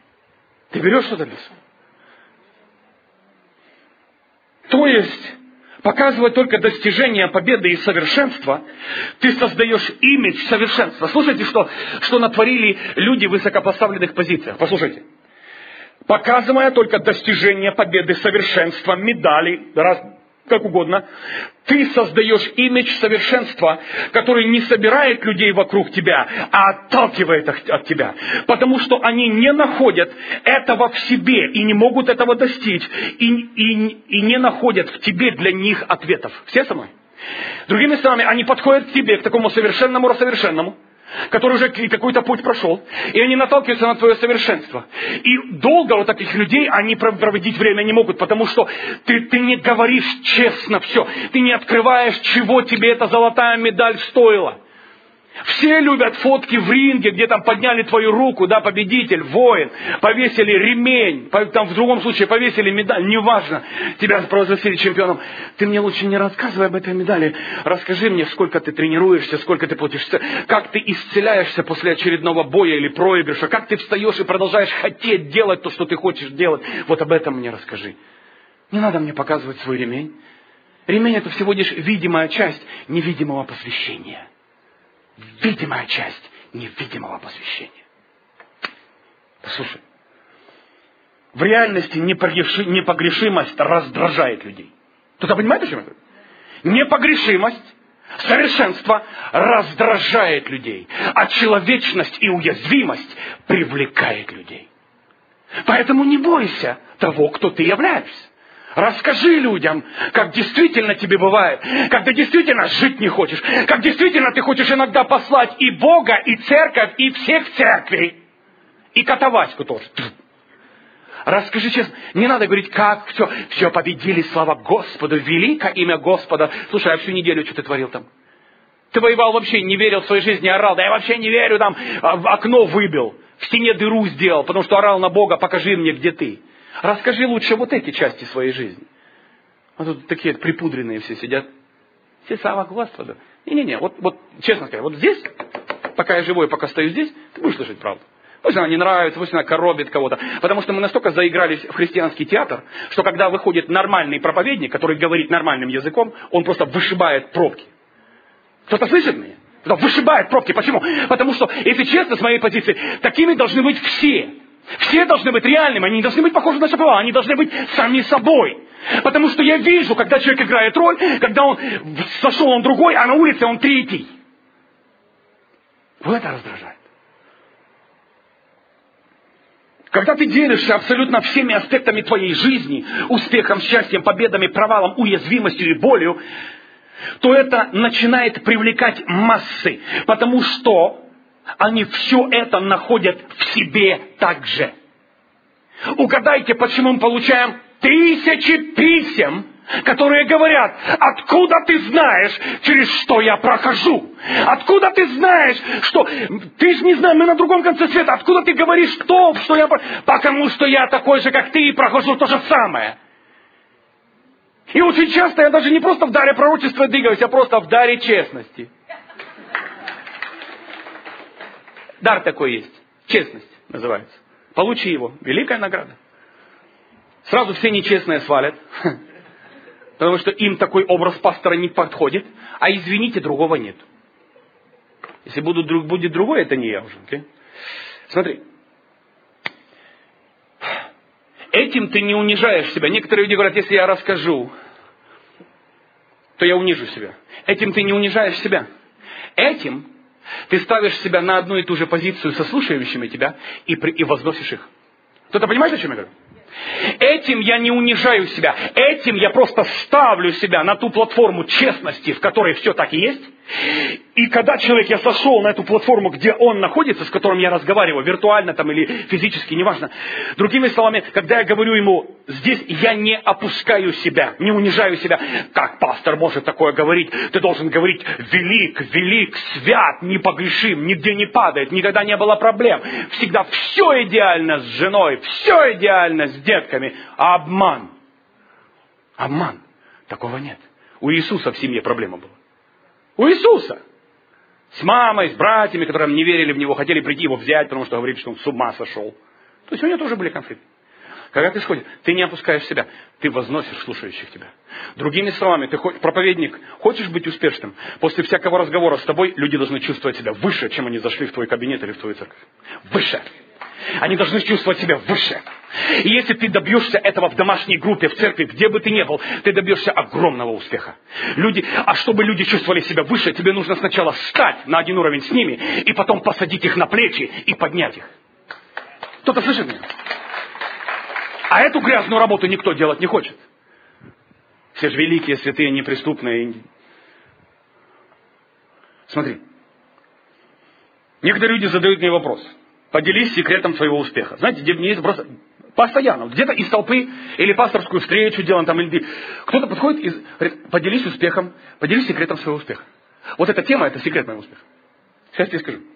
Ты берешь что-то, Лиса? То есть, показывая только достижение победы и совершенства, ты создаешь имидж совершенства. Слушайте, что, что натворили люди в высокопоставленных позициях. Послушайте. Показывая только достижение победы, совершенства, медали, раз, как угодно, ты создаешь имидж совершенства, который не собирает людей вокруг тебя, а отталкивает их от тебя. Потому что они не находят этого в себе и не могут этого достичь, и, и, и не находят в тебе для них ответов. Все со мной? Другими словами, они подходят к тебе, к такому совершенному, рассовершенному, который уже какой-то путь прошел, и они наталкиваются на твое совершенство. И долго у таких людей они проводить время не могут, потому что ты, ты не говоришь честно все, ты не открываешь, чего тебе эта золотая медаль стоила. Все любят фотки в ринге, где там подняли твою руку, да, победитель, воин, повесили ремень, там в другом случае повесили медаль, неважно, тебя провозгласили чемпионом. Ты мне лучше не рассказывай об этой медали, расскажи мне, сколько ты тренируешься, сколько ты платишься, как ты исцеляешься после очередного боя или проигрыша, как ты встаешь и продолжаешь хотеть делать то, что ты хочешь делать. Вот об этом мне расскажи. Не надо мне показывать свой ремень. Ремень — это всего лишь видимая часть невидимого посвящения. Видимая часть невидимого посвящения. Послушай, в реальности непогрешимость раздражает людей. Кто-то понимает, о чем это? Непогрешимость, совершенство раздражает людей, а человечность и уязвимость привлекает людей. Поэтому не бойся того, кто ты являешься. Расскажи людям, как действительно тебе бывает, как ты действительно жить не хочешь, как действительно ты хочешь иногда послать и Бога, и церковь, и всех церквей, и Котоваську тоже. Расскажи честно, не надо говорить, как все, все победили, слава Господу, велико имя Господа. Слушай, а всю неделю что ты творил там? Ты воевал вообще, не верил в своей жизни, орал, да я вообще не верю, там в окно выбил, в стене дыру сделал, потому что орал на Бога, покажи мне, где ты. Расскажи лучше вот эти части своей жизни. А тут такие припудренные все сидят. Все слава Господу. Не-не-не, вот, вот честно сказать, вот здесь, пока я живой, пока стою здесь, ты будешь слышать правду. Пусть она не нравится, пусть она коробит кого-то. Потому что мы настолько заигрались в христианский театр, что когда выходит нормальный проповедник, который говорит нормальным языком, он просто вышибает пробки. Кто-то слышит меня? Кто-то вышибает пробки. Почему? Потому что, если честно, с моей позиции, такими должны быть все. Все должны быть реальными, они не должны быть похожи на шаповала, они должны быть сами собой. Потому что я вижу, когда человек играет роль, когда он сошел, он другой, а на улице он третий. Вот это раздражает. Когда ты делишься абсолютно всеми аспектами твоей жизни, успехом, счастьем, победами, провалом, уязвимостью и болью, то это начинает привлекать массы, потому что они все это находят в себе также. Угадайте, почему мы получаем тысячи писем, которые говорят, откуда ты знаешь, через что я прохожу? Откуда ты знаешь, что... Ты же не знаешь, мы на другом конце света. Откуда ты говоришь, кто, что я... Потому что я такой же, как ты, и прохожу то же самое. И очень часто я даже не просто в даре пророчества двигаюсь, а просто в даре честности. Дар такой есть. Честность называется. Получи его. Великая награда. Сразу все нечестные свалят. Потому что им такой образ пастора не подходит. А извините, другого нет. Если будут, будет другой, это не я уже. Okay? Смотри. Этим ты не унижаешь себя. Некоторые люди говорят, если я расскажу, то я унижу себя. Этим ты не унижаешь себя. Этим ты ставишь себя на одну и ту же позицию со слушающими тебя и, при, и возносишь их. Кто-то понимает, о чем я говорю? Этим я не унижаю себя. Этим я просто ставлю себя на ту платформу честности, в которой все так и есть. И когда человек, я сошел на эту платформу, где он находится, с которым я разговариваю, виртуально там или физически, неважно. Другими словами, когда я говорю ему, здесь я не опускаю себя, не унижаю себя. Как пастор может такое говорить? Ты должен говорить велик, велик, свят, непогрешим, нигде не падает, никогда не было проблем. Всегда все идеально с женой, все идеально с детками. А обман. Обман. Такого нет. У Иисуса в семье проблема была. У Иисуса. С мамой, с братьями, которые не верили в Него, хотели прийти Его взять, потому что говорили, что Он с ума сошел. То есть у него тоже были конфликты. Когда ты сходишь, ты не опускаешь себя, ты возносишь слушающих тебя. Другими словами, ты проповедник, хочешь быть успешным, после всякого разговора с тобой люди должны чувствовать себя выше, чем они зашли в твой кабинет или в твою церковь. Выше. Они должны чувствовать себя выше. И если ты добьешься этого в домашней группе, в церкви, где бы ты ни был, ты добьешься огромного успеха. Люди, а чтобы люди чувствовали себя выше, тебе нужно сначала встать на один уровень с ними, и потом посадить их на плечи и поднять их. Кто-то слышит меня? А эту грязную работу никто делать не хочет. Все же великие, святые, неприступные. Смотри. Некоторые люди задают мне вопрос. Поделись секретом своего успеха. Знаете, где мне есть просто постоянно. Где-то из толпы или пасторскую встречу делаем там. Или... Кто-то подходит и говорит, поделись успехом, поделись секретом своего успеха. Вот эта тема, это секрет моего успеха. Сейчас тебе скажу.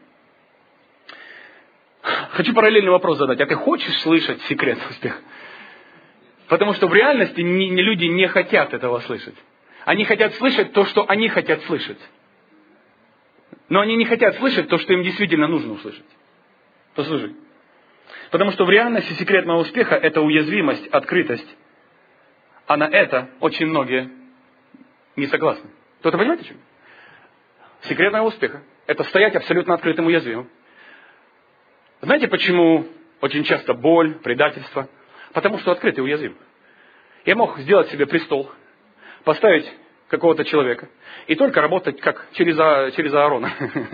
Хочу параллельный вопрос задать. А ты хочешь слышать секрет успеха? Потому что в реальности не, не, люди не хотят этого слышать. Они хотят слышать то, что они хотят слышать. Но они не хотят слышать то, что им действительно нужно услышать. Послушай. Потому что в реальности секрет моего успеха – это уязвимость, открытость. А на это очень многие не согласны. Кто-то понимает, о чем? Секрет моего успеха – это стоять абсолютно открытым, уязвимым. Знаете, почему очень часто боль, предательство? Потому что открытый и уязвим. Я мог сделать себе престол, поставить какого-то человека и только работать как через, а, через Аарона.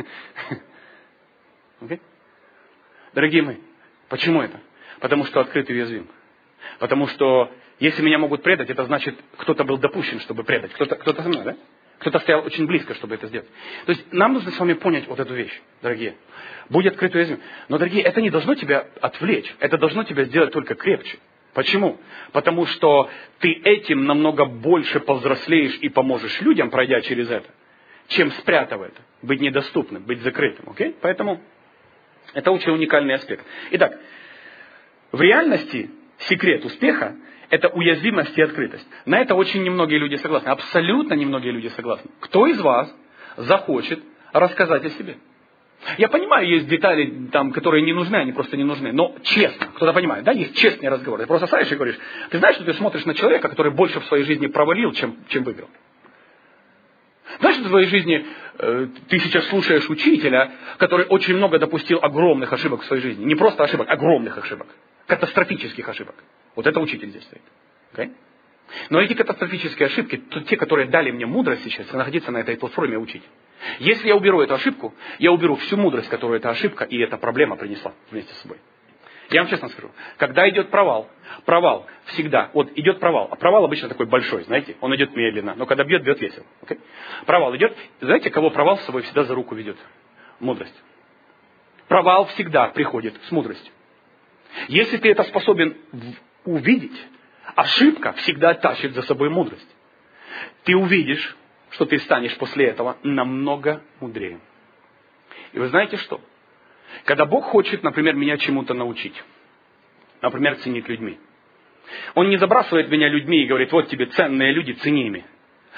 Okay? Дорогие мои, почему это? Потому что открытый и уязвим. Потому что если меня могут предать, это значит, кто-то был допущен, чтобы предать. Кто-то, кто-то со мной, да? Кто-то стоял очень близко, чтобы это сделать. То есть нам нужно с вами понять вот эту вещь, дорогие. Будь открыт и уязвим. Но, дорогие, это не должно тебя отвлечь. Это должно тебя сделать только крепче. Почему? Потому что ты этим намного больше повзрослеешь и поможешь людям, пройдя через это, чем спрятав это. Быть недоступным, быть закрытым. Окей? Поэтому это очень уникальный аспект. Итак, в реальности секрет успеха – это уязвимость и открытость. На это очень немногие люди согласны. Абсолютно немногие люди согласны. Кто из вас захочет рассказать о себе? Я понимаю, есть детали, там, которые не нужны, они просто не нужны. Но честно, кто-то понимает, да, есть честный разговор. Ты просто ставишь и говоришь, ты знаешь, что ты смотришь на человека, который больше в своей жизни провалил, чем, чем выиграл? Знаешь, что в твоей жизни э, ты сейчас слушаешь учителя, который очень много допустил огромных ошибок в своей жизни. Не просто ошибок, огромных ошибок. Катастрофических ошибок. Вот это учитель здесь стоит. Okay? Но эти катастрофические ошибки, то те, которые дали мне мудрость сейчас, находиться на этой платформе учить. Если я уберу эту ошибку, я уберу всю мудрость, которую эта ошибка и эта проблема принесла вместе с собой. Я вам честно скажу, когда идет провал, провал всегда, вот идет провал, а провал обычно такой большой, знаете, он идет медленно, но когда бьет, бьет весело. Okay? Провал идет, знаете, кого провал с собой всегда за руку ведет? Мудрость. Провал всегда приходит с мудростью. Если ты это способен увидеть, ошибка всегда тащит за собой мудрость. Ты увидишь, что ты станешь после этого намного мудрее. И вы знаете что? Когда Бог хочет, например, меня чему-то научить, например, ценить людьми, Он не забрасывает меня людьми и говорит, вот тебе ценные люди, цени ими.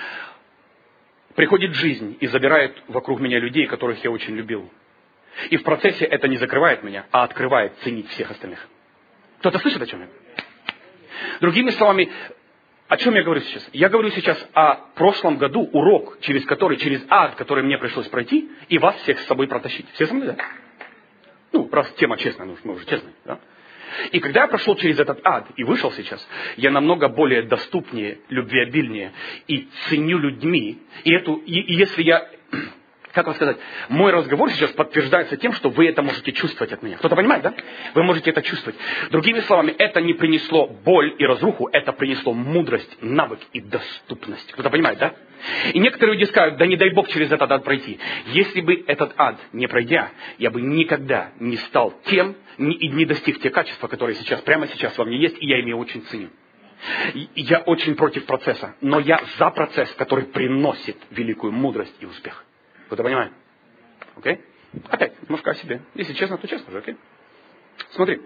Приходит жизнь и забирает вокруг меня людей, которых я очень любил. И в процессе это не закрывает меня, а открывает ценить всех остальных. Кто-то слышит, о чем я? Другими словами, о чем я говорю сейчас? Я говорю сейчас о прошлом году, урок, через который, через ад, который мне пришлось пройти, и вас всех с собой протащить. Все со мной, да? Ну, раз тема честная, ну, мы уже честные, да? И когда я прошел через этот ад и вышел сейчас, я намного более доступнее, любвеобильнее и ценю людьми. И, эту, и, и если я, как вам сказать, мой разговор сейчас подтверждается тем, что вы это можете чувствовать от меня. Кто-то понимает, да? Вы можете это чувствовать. Другими словами, это не принесло боль и разруху, это принесло мудрость, навык и доступность. Кто-то понимает, да? И некоторые люди скажут, да не дай Бог через этот ад пройти. Если бы этот ад не пройдя, я бы никогда не стал тем и не достиг те качества, которые сейчас, прямо сейчас во мне есть, и я ими очень ценю. Я очень против процесса, но я за процесс, который приносит великую мудрость и успех. Кто-то понимает? Окей? Опять, немножко о себе. Если честно, то честно же, окей? Смотри.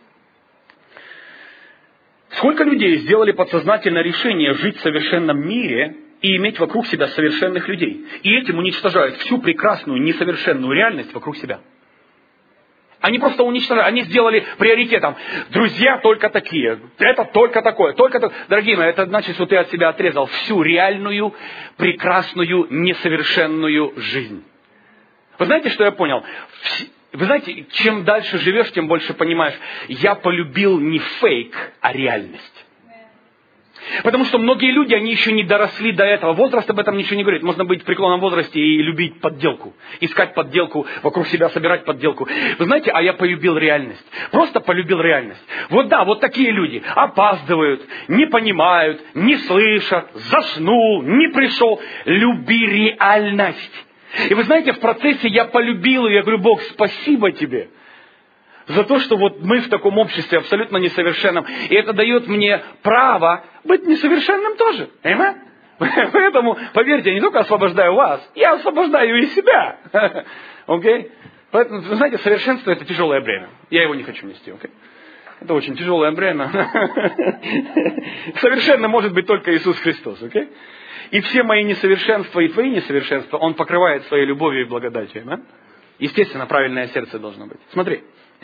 Сколько людей сделали подсознательное решение жить в совершенном мире и иметь вокруг себя совершенных людей. И этим уничтожают всю прекрасную, несовершенную реальность вокруг себя. Они просто уничтожали, они сделали приоритетом. Друзья только такие, это только такое, только так. Дорогие мои, это значит, что ты от себя отрезал всю реальную, прекрасную, несовершенную жизнь. Вы знаете, что я понял? Вы знаете, чем дальше живешь, тем больше понимаешь. Я полюбил не фейк, а реальность. Потому что многие люди, они еще не доросли до этого. Возраст об этом ничего не говорит. Можно быть в преклонном возрасте и любить подделку. Искать подделку, вокруг себя собирать подделку. Вы знаете, а я полюбил реальность. Просто полюбил реальность. Вот да, вот такие люди опаздывают, не понимают, не слышат, заснул, не пришел. Люби реальность. И вы знаете, в процессе я полюбил, и я говорю, Бог, спасибо тебе. За то, что вот мы в таком обществе абсолютно несовершенном. И это дает мне право быть несовершенным тоже. Amen? Поэтому, поверьте, я не только освобождаю вас, я освобождаю и себя. Okay? Поэтому, вы знаете, совершенство это тяжелое бремя. Я его не хочу нести. Okay? Это очень тяжелое бремя. Совершенным может быть только Иисус Христос. Okay? И все мои несовершенства и твои несовершенства Он покрывает своей любовью и благодатью. Amen? Естественно, правильное сердце должно быть. Смотри.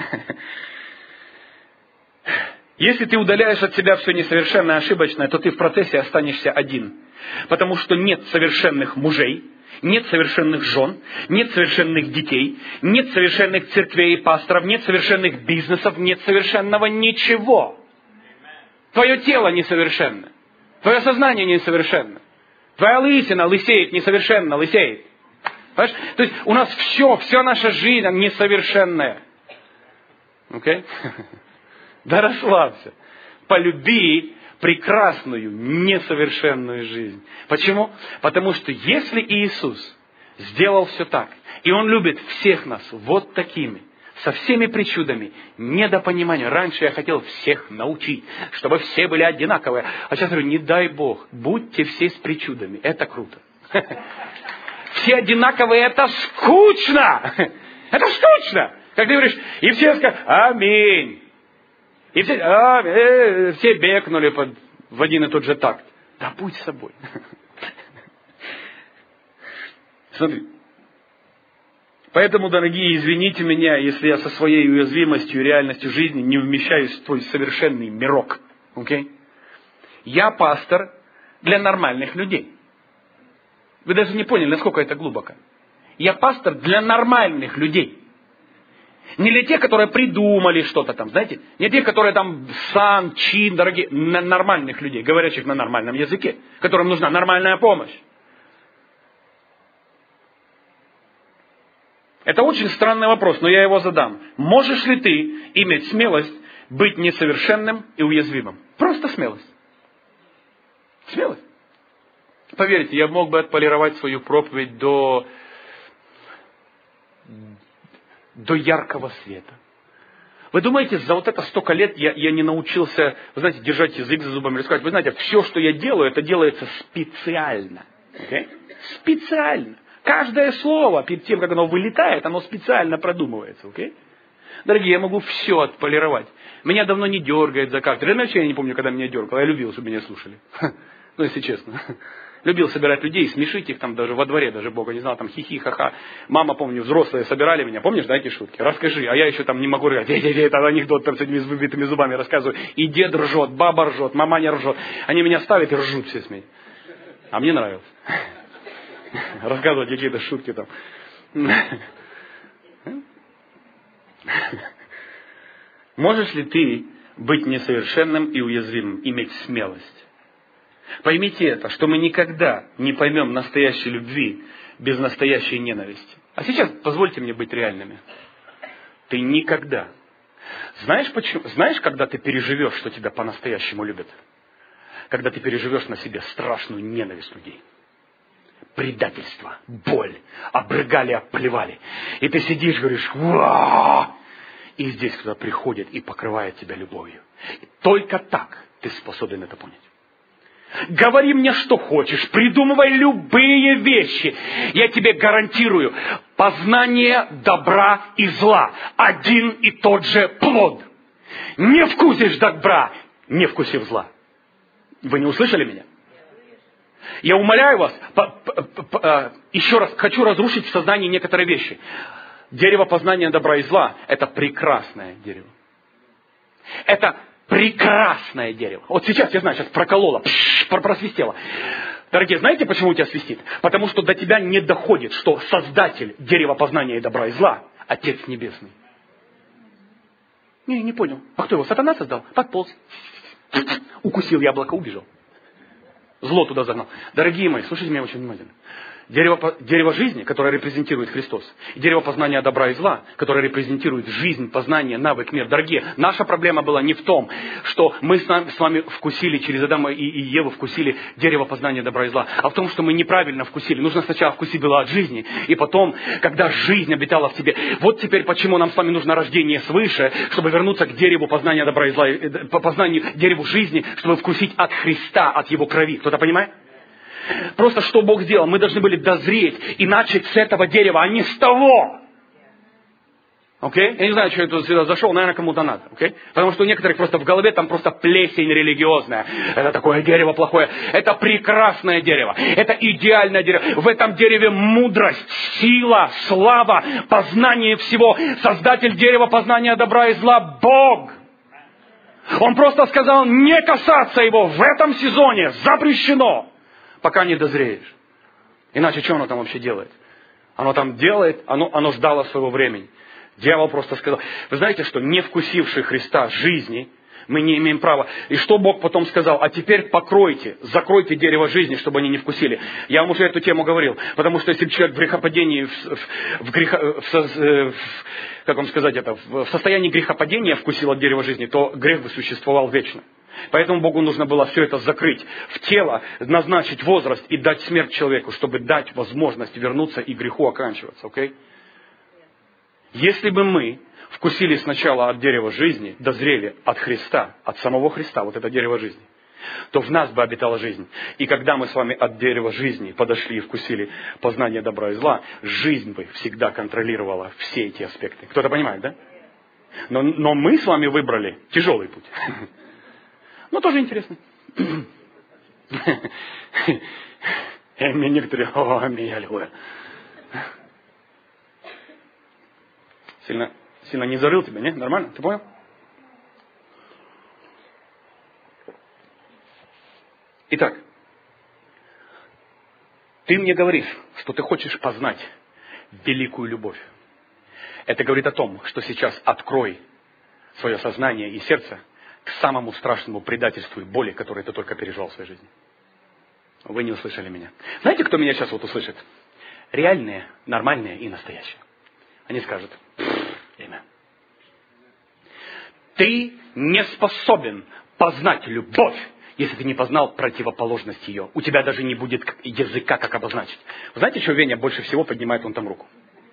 Если ты удаляешь от себя все несовершенное, ошибочное, то ты в процессе останешься один. Потому что нет совершенных мужей, нет совершенных жен, нет совершенных детей, нет совершенных церквей и пасторов, нет совершенных бизнесов, нет совершенного ничего. Твое тело несовершенно, твое сознание несовершенно, твоя лысина лысеет, несовершенно лысеет. Понимаешь? То есть у нас все, вся наша жизнь несовершенная. Окей? Да расслабься. Полюби прекрасную, несовершенную жизнь. Почему? Потому что если Иисус сделал все так, и Он любит всех нас вот такими, со всеми причудами, недопонимания. Раньше я хотел всех научить, чтобы все были одинаковые. А сейчас говорю, не дай Бог, будьте все с причудами. Это круто. Все одинаковые, это скучно. Это скучно. Как ты говоришь, и все скажут, аминь. И все, а, э, все бекнули под, в один и тот же такт. Да будь собой. Смотри. Поэтому, дорогие, извините меня, если я со своей уязвимостью и реальностью жизни не вмещаюсь в твой совершенный мирок. Okay? Я пастор для нормальных людей. Вы даже не поняли, насколько это глубоко. Я пастор для нормальных людей. Не для тех, которые придумали что-то там, знаете. Не для тех, которые там сан, чин, дорогие. На нормальных людей, говорящих на нормальном языке. Которым нужна нормальная помощь. Это очень странный вопрос, но я его задам. Можешь ли ты иметь смелость быть несовершенным и уязвимым? Просто смелость. Смелость. Поверьте, я мог бы отполировать свою проповедь до... до яркого света. Вы думаете, за вот это столько лет я, я не научился, вы знаете, держать язык за зубами, рассказать. Вы знаете, все, что я делаю, это делается специально. Okay? Специально. Каждое слово, перед тем, как оно вылетает, оно специально продумывается. Okay? Дорогие, я могу все отполировать. Меня давно не дергает за как-то. Я вообще не помню, когда меня дергало. Я любил, чтобы меня слушали. Ну, если честно. Любил собирать людей, смешить их там даже во дворе, даже Бога не знал, там хихи, ха-ха. Мама, помню, взрослые собирали меня. Помнишь, да, эти шутки? Расскажи. А я еще там не могу говорить. Это анекдот там с этими выбитыми зубами рассказываю. И дед ржет, баба ржет, маманя ржет. Они меня ставят и ржут все с ней. А мне нравилось. Рассказывать какие-то шутки там. Можешь ли ты быть несовершенным и уязвимым, иметь смелость? Поймите это, что мы никогда не поймем настоящей любви без настоящей ненависти. А сейчас позвольте мне быть реальными. Ты никогда. Знаешь почему? Знаешь, когда ты переживешь, что тебя по-настоящему любят? Когда ты переживешь на себе страшную ненависть людей. Предательство, боль, обрыгали, обплевали. И ты сидишь, говоришь, «Уа!» И здесь кто-то приходит и покрывает тебя любовью. И только так ты способен это понять. Говори мне, что хочешь, придумывай любые вещи. Я тебе гарантирую, познание добра и зла. Один и тот же плод. Не вкусишь добра, не вкусив зла. Вы не услышали меня? Я умоляю вас, по, по, по, еще раз хочу разрушить в сознании некоторые вещи. Дерево познания добра и зла – это прекрасное дерево. Это прекрасное дерево. Вот сейчас, я знаю, сейчас прокололо, пш, просвистело. Дорогие, знаете, почему у тебя свистит? Потому что до тебя не доходит, что Создатель дерева познания и добра и зла – Отец Небесный. Не, не понял. А кто его? Сатана создал? Подполз. Укусил яблоко, убежал. Зло туда загнал. Дорогие мои, слушайте меня очень внимательно. Дерево, дерево жизни, которое репрезентирует Христос, и дерево познания добра и зла, которое репрезентирует жизнь, познание, навык, мир. Дорогие, наша проблема была не в том, что мы с, нами, с вами вкусили, через Адама и, и Еву вкусили дерево познания добра и зла, а в том, что мы неправильно вкусили. Нужно сначала вкусить было от жизни, и потом, когда жизнь обитала в тебе. Вот теперь почему нам с вами нужно рождение свыше, чтобы вернуться к дереву познания добра и зла, по познанию дереву жизни, чтобы вкусить от Христа, от Его крови. Кто-то понимает? Просто что Бог сделал? Мы должны были дозреть и начать с этого дерева, а не с того. Окей? Okay? Я не знаю, что я тут сюда зашел, наверное, кому-то надо. Okay? Потому что у некоторых просто в голове там просто плесень религиозная. Это такое дерево плохое. Это прекрасное дерево. Это идеальное дерево. В этом дереве мудрость, сила, слава, познание всего. Создатель дерева познания добра и зла – Бог. Он просто сказал не касаться его в этом сезоне. Запрещено. Пока не дозреешь. Иначе что оно там вообще делает? Оно там делает, оно, оно ждало своего времени. Дьявол просто сказал. Вы знаете, что не вкусивший Христа жизни, мы не имеем права. И что Бог потом сказал? А теперь покройте, закройте дерево жизни, чтобы они не вкусили. Я вам уже эту тему говорил. Потому что если человек в грехопадении, в, в, в, греха, в, в, как вам сказать это, в состоянии грехопадения вкусил от дерева жизни, то грех бы существовал вечно. Поэтому Богу нужно было все это закрыть в тело, назначить возраст и дать смерть человеку, чтобы дать возможность вернуться и греху оканчиваться. Okay? Если бы мы вкусили сначала от дерева жизни, дозрели от Христа, от самого Христа, вот это дерево жизни, то в нас бы обитала жизнь. И когда мы с вами от дерева жизни подошли и вкусили познание добра и зла, жизнь бы всегда контролировала все эти аспекты. Кто-то понимает, да? Но, но мы с вами выбрали тяжелый путь. Ну, тоже интересно. И мне некоторые, о, аминь, аллилуйя. Сильно, сильно не зарыл тебя, не? Нормально? Ты понял? Итак, ты мне говоришь, что ты хочешь познать великую любовь. Это говорит о том, что сейчас открой свое сознание и сердце к самому страшному предательству и боли, которое ты только переживал в своей жизни. Вы не услышали меня. Знаете, кто меня сейчас вот услышит? Реальные, нормальные и настоящие. Они скажут, имя. Ты не способен познать любовь, если ты не познал противоположность ее. У тебя даже не будет языка, как обозначить. Вы знаете, что Веня больше всего поднимает он там руку?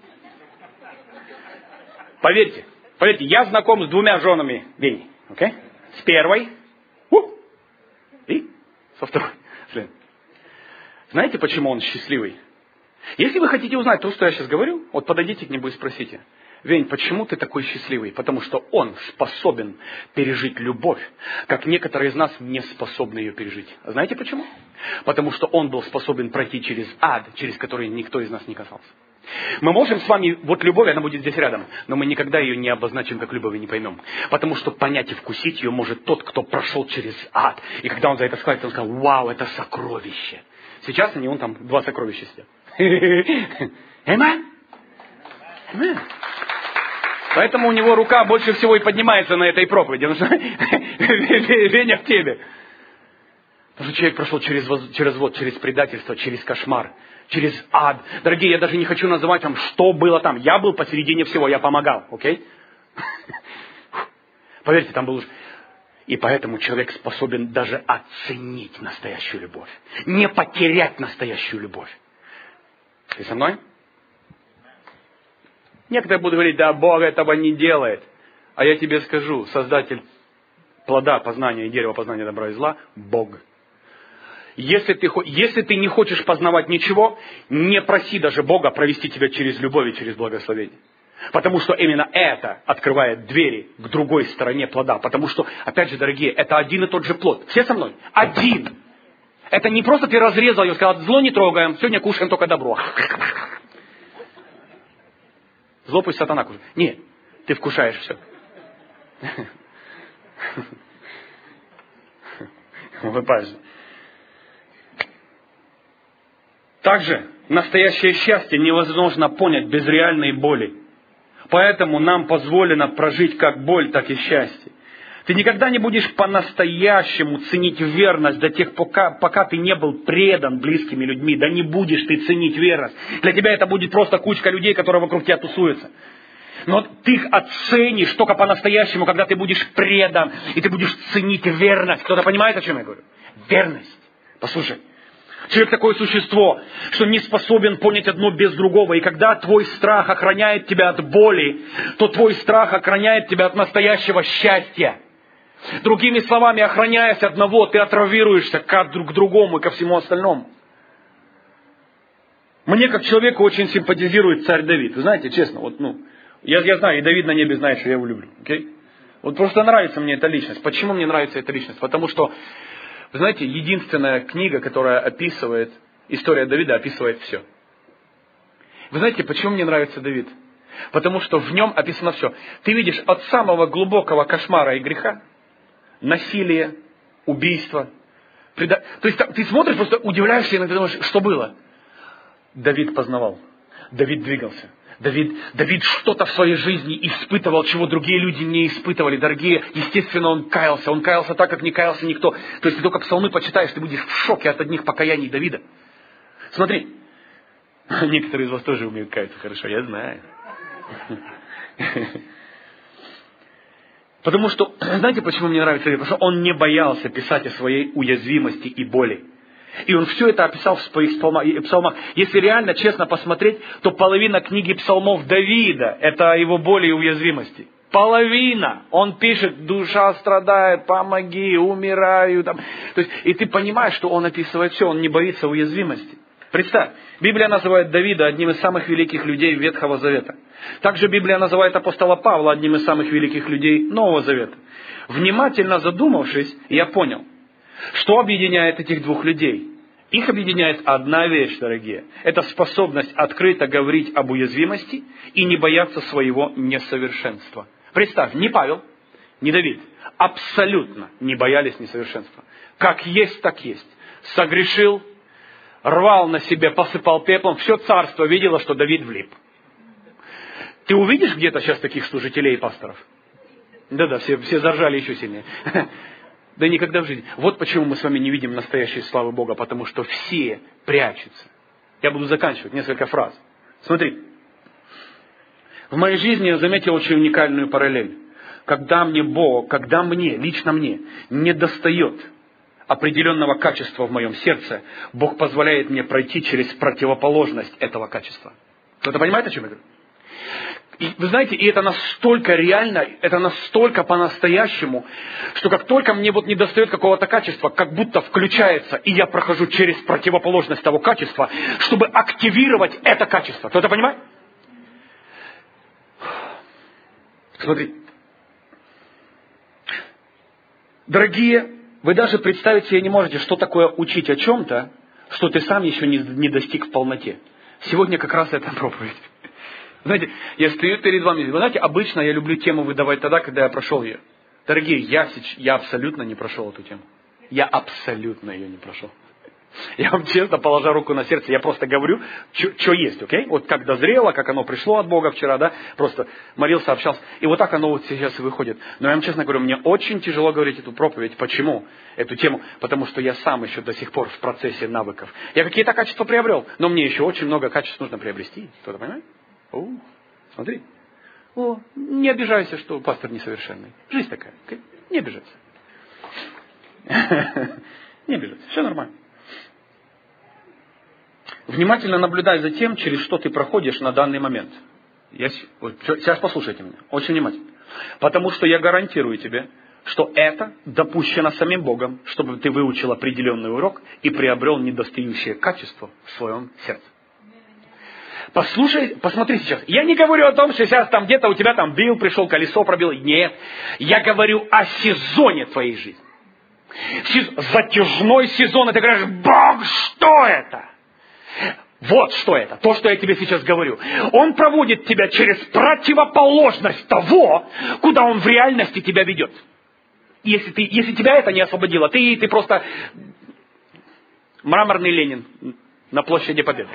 Поверьте, поверьте, я знаком с двумя женами Вени. Okay? С первой у, и со второй. Знаете, почему он счастливый? Если вы хотите узнать то, что я сейчас говорю, вот подойдите к нему и спросите. Вень, почему ты такой счастливый? Потому что он способен пережить любовь, как некоторые из нас не способны ее пережить. А знаете почему? Потому что он был способен пройти через ад, через который никто из нас не касался. Мы можем с вами, вот любовь, она будет здесь рядом, но мы никогда ее не обозначим как любовь и не поймем. Потому что понять и вкусить ее может тот, кто прошел через ад. И когда он за это схватится, он сказал, вау, это сокровище. Сейчас они, он там, два сокровища сидят. Аминь. Аминь. Поэтому у него рука больше всего и поднимается на этой проповеди. Веня в тебе. Потому что человек прошел через, через вот, через предательство, через кошмар, через ад. Дорогие, я даже не хочу называть вам, что было там. Я был посередине всего, я помогал. Окей? Поверьте, там был... И поэтому человек способен даже оценить настоящую любовь. Не потерять настоящую любовь. Ты со мной? Некоторые будут говорить, да, Бог этого не делает. А я тебе скажу, Создатель плода познания и дерева познания добра и зла – Бог. Если ты, если ты не хочешь познавать ничего, не проси даже Бога провести тебя через любовь и через благословение. Потому что именно это открывает двери к другой стороне плода. Потому что, опять же, дорогие, это один и тот же плод. Все со мной? Один. Это не просто ты разрезал ее и сказал, зло не трогаем, сегодня кушаем только добро. Зло пусть сатана кушает. Нет, ты вкушаешь все. Улыбаешься. Также настоящее счастье невозможно понять без реальной боли. Поэтому нам позволено прожить как боль, так и счастье. Ты никогда не будешь по-настоящему ценить верность до тех, пока, пока ты не был предан близкими людьми. Да не будешь ты ценить верность. Для тебя это будет просто кучка людей, которые вокруг тебя тусуются. Но ты их оценишь только по-настоящему, когда ты будешь предан, и ты будешь ценить верность. Кто-то понимает, о чем я говорю? Верность. Послушай. Человек такое существо, что не способен понять одно без другого. И когда твой страх охраняет тебя от боли, то твой страх охраняет тебя от настоящего счастья. Другими словами, охраняясь одного, ты отравируешься к другому и ко всему остальному. Мне, как человеку, очень симпатизирует царь Давид. Вы знаете, честно, вот, ну, я, я знаю, и Давид на небе знает, что я его люблю. Okay? Вот просто нравится мне эта личность. Почему мне нравится эта личность? Потому что, вы знаете, единственная книга, которая описывает, история Давида описывает все. Вы знаете, почему мне нравится Давид? Потому что в нем описано все. Ты видишь от самого глубокого кошмара и греха, насилие, убийство. Преда... То есть ты смотришь, просто удивляешься и думаешь, что было? Давид познавал. Давид двигался. Давид, Давид что-то в своей жизни испытывал, чего другие люди не испытывали. Дорогие, естественно, он каялся. Он каялся так, как не каялся никто. То есть ты только псалмы почитаешь, ты будешь в шоке от одних покаяний Давида. Смотри. Некоторые из вас тоже умеют каяться хорошо, я знаю. Потому что, знаете, почему мне нравится Давид? Потому что он не боялся писать о своей уязвимости и боли. И он все это описал в своих псалмах. Если реально, честно посмотреть, то половина книги псалмов Давида – это о его боли и уязвимости. Половина. Он пишет, душа страдает, помоги, умираю. Там. То есть, и ты понимаешь, что он описывает все, он не боится уязвимости. Представь, Библия называет Давида одним из самых великих людей Ветхого Завета. Также Библия называет апостола Павла одним из самых великих людей Нового Завета. Внимательно задумавшись, я понял, что объединяет этих двух людей. Их объединяет одна вещь, дорогие. Это способность открыто говорить об уязвимости и не бояться своего несовершенства. Представь, ни Павел, ни Давид абсолютно не боялись несовершенства. Как есть, так есть. Согрешил, рвал на себе, посыпал пеплом. Все царство видело, что Давид влип. Ты увидишь где-то сейчас таких служителей и пасторов? Да-да, все, все заржали еще сильнее. Да никогда в жизни. Вот почему мы с вами не видим настоящей славы Бога. Потому что все прячутся. Я буду заканчивать несколько фраз. Смотри. В моей жизни я заметил очень уникальную параллель. Когда мне Бог, когда мне, лично мне, не достает определенного качества в моем сердце, Бог позволяет мне пройти через противоположность этого качества. Кто-то понимает, о чем я говорю? И вы знаете, и это настолько реально, это настолько по-настоящему, что как только мне вот не достает какого-то качества, как будто включается, и я прохожу через противоположность того качества, чтобы активировать это качество. Кто-то понимает? Смотри. Дорогие, вы даже представить себе не можете, что такое учить о чем-то, что ты сам еще не, не достиг в полноте. Сегодня как раз это проповедь. Знаете, я стою перед вами. Вы знаете, обычно я люблю тему выдавать тогда, когда я прошел ее. Дорогие, я, я абсолютно не прошел эту тему. Я абсолютно ее не прошел. Я вам честно, положа руку на сердце, я просто говорю, что есть, окей? Вот как дозрело, как оно пришло от Бога вчера, да? Просто молился, общался. И вот так оно вот сейчас и выходит. Но я вам честно говорю, мне очень тяжело говорить эту проповедь. Почему? Эту тему. Потому что я сам еще до сих пор в процессе навыков. Я какие-то качества приобрел, но мне еще очень много качеств нужно приобрести. Кто-то понимает? О, смотри. О, не обижайся, что пастор несовершенный. Жизнь такая. Okay? Не обижайся. Не обижайся. Все нормально. Внимательно наблюдай за тем, через что ты проходишь на данный момент. Я, вот, сейчас послушайте меня. Очень внимательно. Потому что я гарантирую тебе, что это допущено самим Богом, чтобы ты выучил определенный урок и приобрел недостающее качество в своем сердце. Послушай, посмотри сейчас. Я не говорю о том, что сейчас там где-то у тебя там бил, пришел, колесо пробил. Нет. Я говорю о сезоне твоей жизни. Сез... Затяжной сезон. И ты говоришь, Бог, что это? Вот что это, то, что я тебе сейчас говорю. Он проводит тебя через противоположность того, куда он в реальности тебя ведет. Если, ты, если тебя это не освободило, ты, ты просто мраморный Ленин на площади Победы.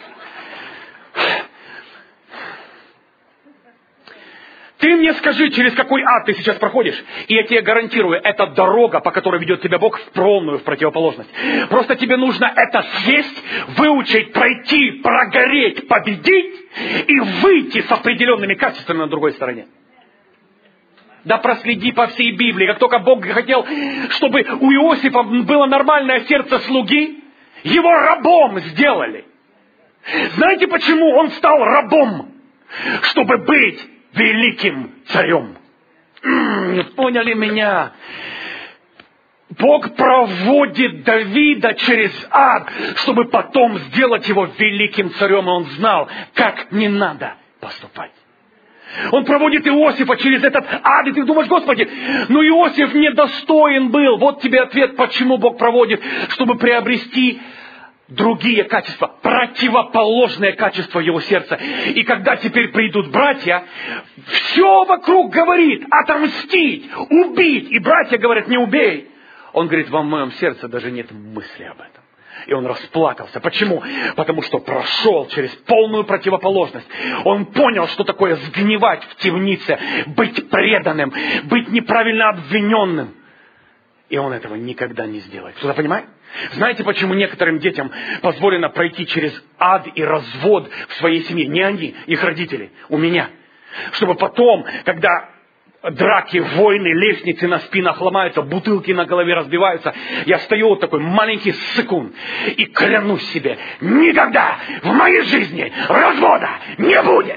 Ты мне скажи, через какой ад ты сейчас проходишь, и я тебе гарантирую, это дорога, по которой ведет тебя Бог в полную в противоположность. Просто тебе нужно это съесть, выучить, пройти, прогореть, победить и выйти с определенными качествами на другой стороне. Да проследи по всей Библии, как только Бог хотел, чтобы у Иосифа было нормальное сердце слуги, его рабом сделали. Знаете, почему он стал рабом? Чтобы быть великим царем. М-м, поняли меня? Бог проводит Давида через ад, чтобы потом сделать его великим царем, и он знал, как не надо поступать. Он проводит Иосифа через этот ад, и ты думаешь, Господи, ну Иосиф недостоин был. Вот тебе ответ, почему Бог проводит, чтобы приобрести другие качества, противоположные качества его сердца. И когда теперь придут братья, все вокруг говорит отомстить, убить. И братья говорят, не убей. Он говорит, во моем сердце даже нет мысли об этом. И он расплакался. Почему? Потому что прошел через полную противоположность. Он понял, что такое сгнивать в темнице, быть преданным, быть неправильно обвиненным. И он этого никогда не сделает. Кто-то понимает? Знаете, почему некоторым детям позволено пройти через ад и развод в своей семье? Не они, их родители, у меня. Чтобы потом, когда драки, войны, лестницы на спинах ломаются, бутылки на голове разбиваются, я стою вот такой маленький сыкун и клянусь себе, никогда в моей жизни развода не будет.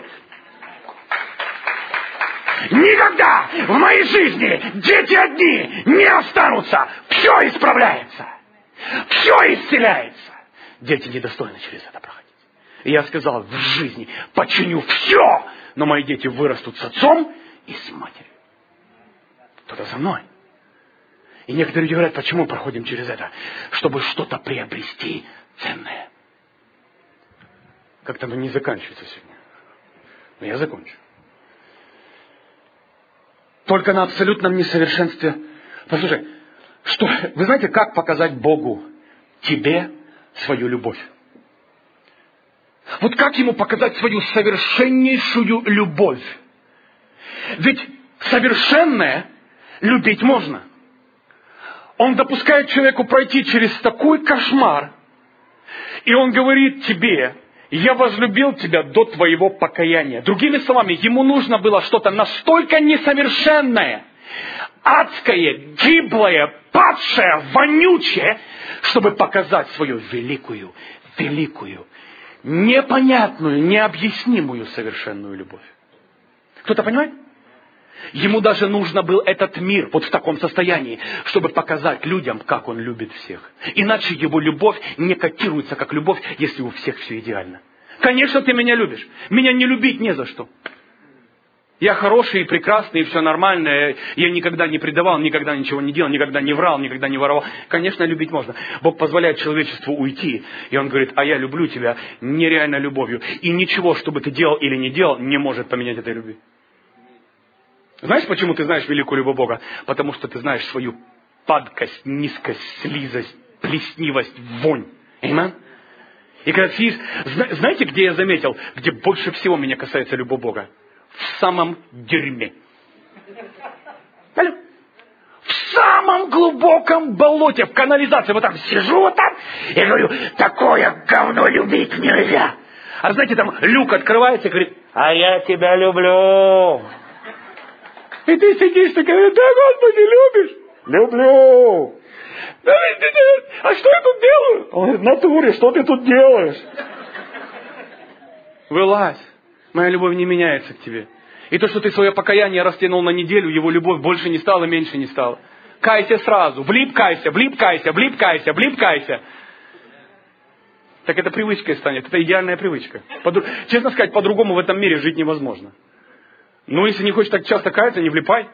Никогда в моей жизни дети одни не останутся. Все исправляется. Все исцеляется. Дети недостойны через это проходить. И я сказал, в жизни починю все, но мои дети вырастут с отцом и с матерью. Кто-то за мной. И некоторые люди говорят, почему мы проходим через это? Чтобы что-то приобрести ценное. Как-то оно не заканчивается сегодня. Но я закончу. Только на абсолютном несовершенстве. Послушай, что, вы знаете, как показать Богу тебе свою любовь? Вот как Ему показать свою совершеннейшую любовь? Ведь совершенное любить можно. Он допускает человеку пройти через такой кошмар, и Он говорит тебе, я возлюбил тебя до твоего покаяния. Другими словами, ему нужно было что-то настолько несовершенное, адское, гиблое, падшее, вонючее, чтобы показать свою великую, великую, непонятную, необъяснимую совершенную любовь. Кто-то понимает? Ему даже нужно был этот мир вот в таком состоянии, чтобы показать людям, как он любит всех. Иначе его любовь не котируется как любовь, если у всех все идеально. Конечно, ты меня любишь. Меня не любить не за что. Я хороший и прекрасный, и все нормально. Я никогда не предавал, никогда ничего не делал, никогда не врал, никогда не воровал. Конечно, любить можно. Бог позволяет человечеству уйти. И Он говорит, а я люблю тебя нереальной любовью. И ничего, что бы ты делал или не делал, не может поменять этой любви. Знаешь, почему ты знаешь великую любовь Бога? Потому что ты знаешь свою падкость, низкость, слизость, плеснивость, вонь. Аминь? И когда съесть... Знаете, где я заметил, где больше всего меня касается любовь Бога? В самом дерьме. Алло. В самом глубоком болоте, в канализации. Вот там сижу вот там и говорю, такое говно любить нельзя. А знаете, там люк открывается и говорит, а я тебя люблю. И ты сидишь и говоришь, да, Господи, любишь? Люблю. А что я тут делаю? Он говорит, в натуре, что ты тут делаешь? Вылазь. Моя любовь не меняется к тебе. И то, что ты свое покаяние растянул на неделю, его любовь больше не стала, меньше не стала. Кайся сразу. Влип кайся, влип кайся, влип кайся, влип кайся. Так это привычкой станет. Это идеальная привычка. Под... Честно сказать, по-другому в этом мире жить невозможно. Ну, если не хочешь так часто каяться, не влипай.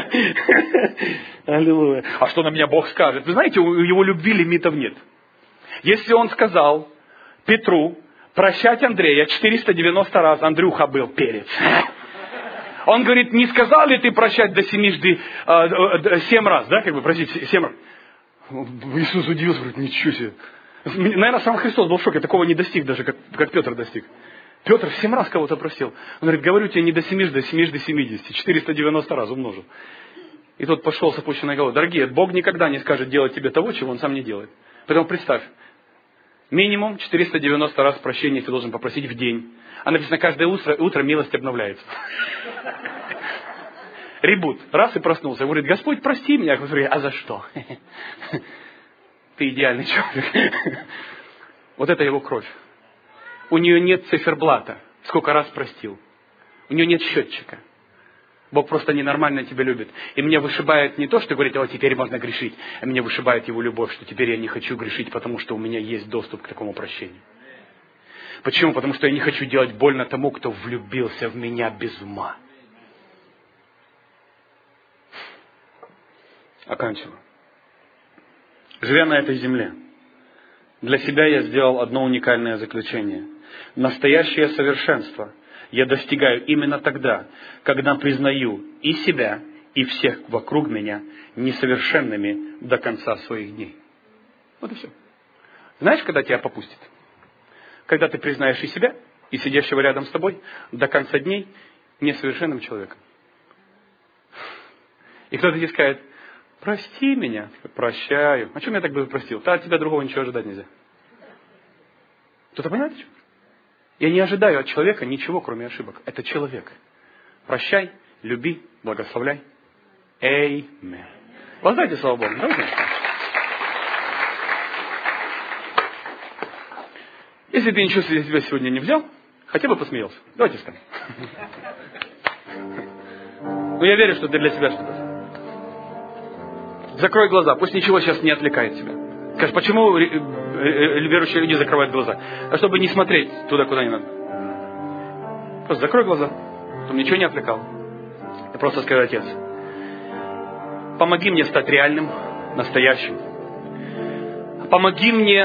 Аллилуйя. А что на меня Бог скажет? Вы знаете, у его любви лимитов нет. Если он сказал Петру прощать Андрея четыреста девяносто раз, Андрюха был перец. Он говорит, не сказал ли ты прощать до семижды, э, семь раз, да, как бы, простите, семь раз. Иисус удивился, говорит, ничего себе. Наверное, сам Христос был в шоке, такого не достиг даже, как, как Петр достиг. Петр в семь раз кого-то просил. Он говорит, говорю тебе, не до семижды, до семижды семидесяти, четыреста девяносто раз умножил. И тот пошел с опущенной головой. Дорогие, Бог никогда не скажет делать тебе того, чего Он сам не делает. Поэтому представь, минимум четыреста девяносто раз прощения ты должен попросить в день. А написано, каждое утро, утро милость обновляется. Ребут. Раз и проснулся. Говорит, Господь, прости меня. Я говорю, а за что? Ты идеальный человек. Вот это его кровь. У нее нет циферблата. Сколько раз простил. У нее нет счетчика. Бог просто ненормально тебя любит. И меня вышибает не то, что говорит, о, теперь можно грешить. А меня вышибает его любовь, что теперь я не хочу грешить, потому что у меня есть доступ к такому прощению. Почему? Потому что я не хочу делать больно тому, кто влюбился в меня без ума. Оканчиваю. Живя на этой земле, для себя я сделал одно уникальное заключение. Настоящее совершенство я достигаю именно тогда, когда признаю и себя, и всех вокруг меня несовершенными до конца своих дней. Вот и все. Знаешь, когда тебя попустит? Когда ты признаешь и себя, и сидящего рядом с тобой до конца дней несовершенным человеком. И кто-то тебе скажет, прости меня. Прощаю. А что меня так бы простил? Да от тебя другого ничего ожидать нельзя. Кто-то понимает? Я не ожидаю от человека ничего, кроме ошибок. Это человек. Прощай, люби, благословляй. Эймен. Воздайте слава Богу. Давайте. Если ты ничего для себя сегодня не взял, хотя бы посмеялся. Давайте встанем. Но я верю, что ты для себя что-то. Закрой глаза, пусть ничего сейчас не отвлекает тебя. Скажешь, почему верующие люди закрывают глаза? А чтобы не смотреть туда, куда не надо. Просто закрой глаза, чтобы ничего не отвлекало. И просто скажи, Отец, помоги мне стать реальным, настоящим. Помоги мне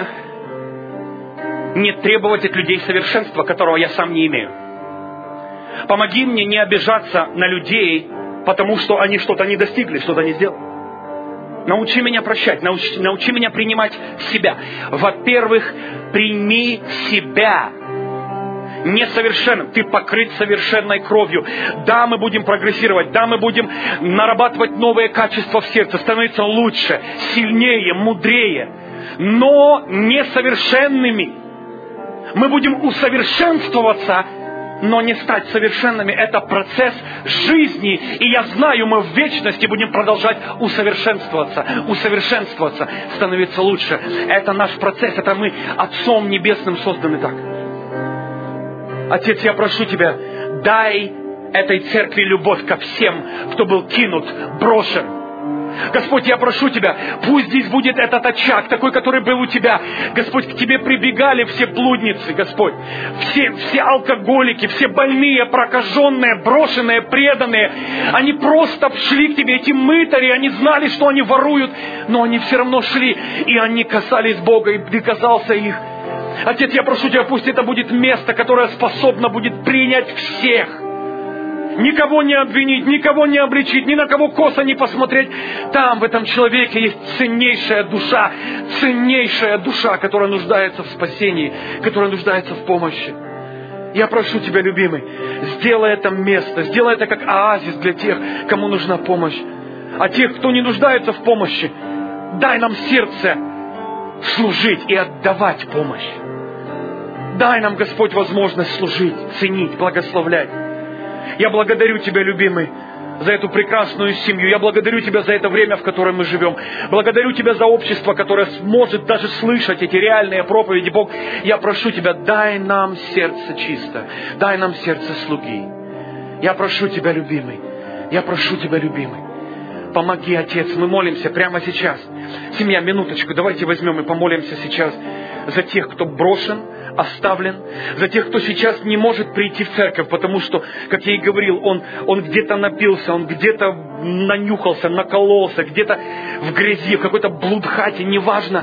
не требовать от людей совершенства, которого я сам не имею. Помоги мне не обижаться на людей, потому что они что-то не достигли, что-то не сделали. Научи меня прощать, научи, научи меня принимать себя. Во-первых, прими себя несовершенным. Ты покрыт совершенной кровью. Да, мы будем прогрессировать. Да, мы будем нарабатывать новые качества в сердце, становиться лучше, сильнее, мудрее. Но несовершенными. Мы будем усовершенствоваться, но не стать совершенными. Это процесс жизни. И я знаю, мы в вечности будем продолжать усовершенствоваться, усовершенствоваться, становиться лучше. Это наш процесс, это мы Отцом Небесным созданы так. Отец, я прошу Тебя, дай этой церкви любовь ко всем, кто был кинут, брошен. Господь, я прошу Тебя, пусть здесь будет этот очаг, такой, который был у Тебя. Господь, к Тебе прибегали все блудницы, Господь. Все, все алкоголики, все больные, прокаженные, брошенные, преданные. Они просто шли к Тебе, эти мытари, они знали, что они воруют, но они все равно шли, и они касались Бога, и Ты касался их. Отец, я прошу Тебя, пусть это будет место, которое способно будет принять всех. Никого не обвинить, никого не обличить, ни на кого косо не посмотреть. Там, в этом человеке, есть ценнейшая душа, ценнейшая душа, которая нуждается в спасении, которая нуждается в помощи. Я прошу Тебя, любимый, сделай это место, сделай это как оазис для тех, кому нужна помощь. А тех, кто не нуждается в помощи, дай нам сердце служить и отдавать помощь. Дай нам, Господь, возможность служить, ценить, благословлять. Я благодарю Тебя, любимый, за эту прекрасную семью. Я благодарю Тебя за это время, в котором мы живем. Благодарю Тебя за общество, которое сможет даже слышать эти реальные проповеди. Бог, я прошу Тебя, дай нам сердце чисто. Дай нам сердце слуги. Я прошу Тебя, любимый. Я прошу Тебя, любимый. Помоги, Отец. Мы молимся прямо сейчас. Семья, минуточку. Давайте возьмем и помолимся сейчас за тех, кто брошен, оставлен, за тех, кто сейчас не может прийти в церковь, потому что, как я и говорил, он, он где-то напился, он где-то нанюхался, накололся, где-то в грязи, в какой-то блудхате, неважно.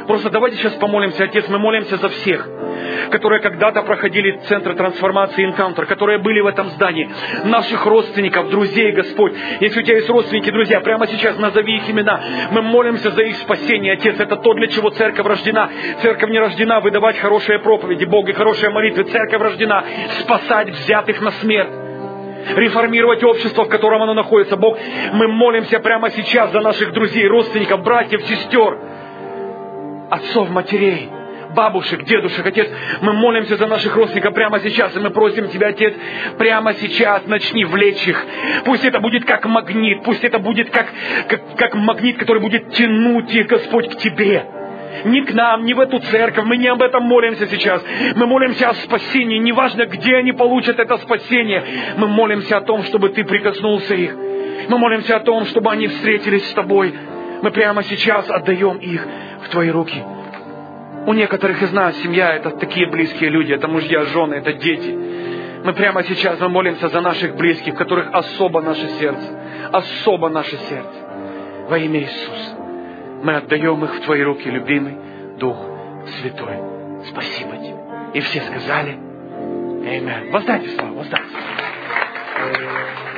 Просто давайте сейчас помолимся, Отец, мы молимся за всех, которые когда-то проходили центры трансформации Encounter, которые были в этом здании, наших родственников, друзей, Господь. Если у тебя есть родственники, друзья, прямо сейчас назови их имена. Мы молимся за их спасение, Отец. Это то, для чего церковь рождена. Церковь не рождена выдавать хорошие проповеди, Бог и хорошие молитвы. Церковь рождена спасать взятых на смерть, реформировать общество, в котором оно находится. Бог, мы молимся прямо сейчас за наших друзей, родственников, братьев, сестер, отцов, матерей, бабушек, дедушек, Отец. Мы молимся за наших родственников прямо сейчас, и мы просим Тебя, Отец, прямо сейчас начни влечь их. Пусть это будет как магнит, пусть это будет как, как, как магнит, который будет тянуть их, Господь, к Тебе. Не к нам, не в эту церковь. Мы не об этом молимся сейчас. Мы молимся о спасении. Неважно, где они получат это спасение. Мы молимся о том, чтобы Ты прикоснулся их. Мы молимся о том, чтобы они встретились с Тобой. Мы прямо сейчас отдаем их в Твои руки. У некоторых из нас семья — это такие близкие люди. Это мужья, жены, это дети. Мы прямо сейчас мы молимся за наших близких, в которых особо наше сердце. Особо наше сердце. Во имя Иисуса. Мы отдаем их в Твои руки, любимый Дух Святой. Спасибо Тебе. И все сказали: Аминь. Воздайте славу, воздайте.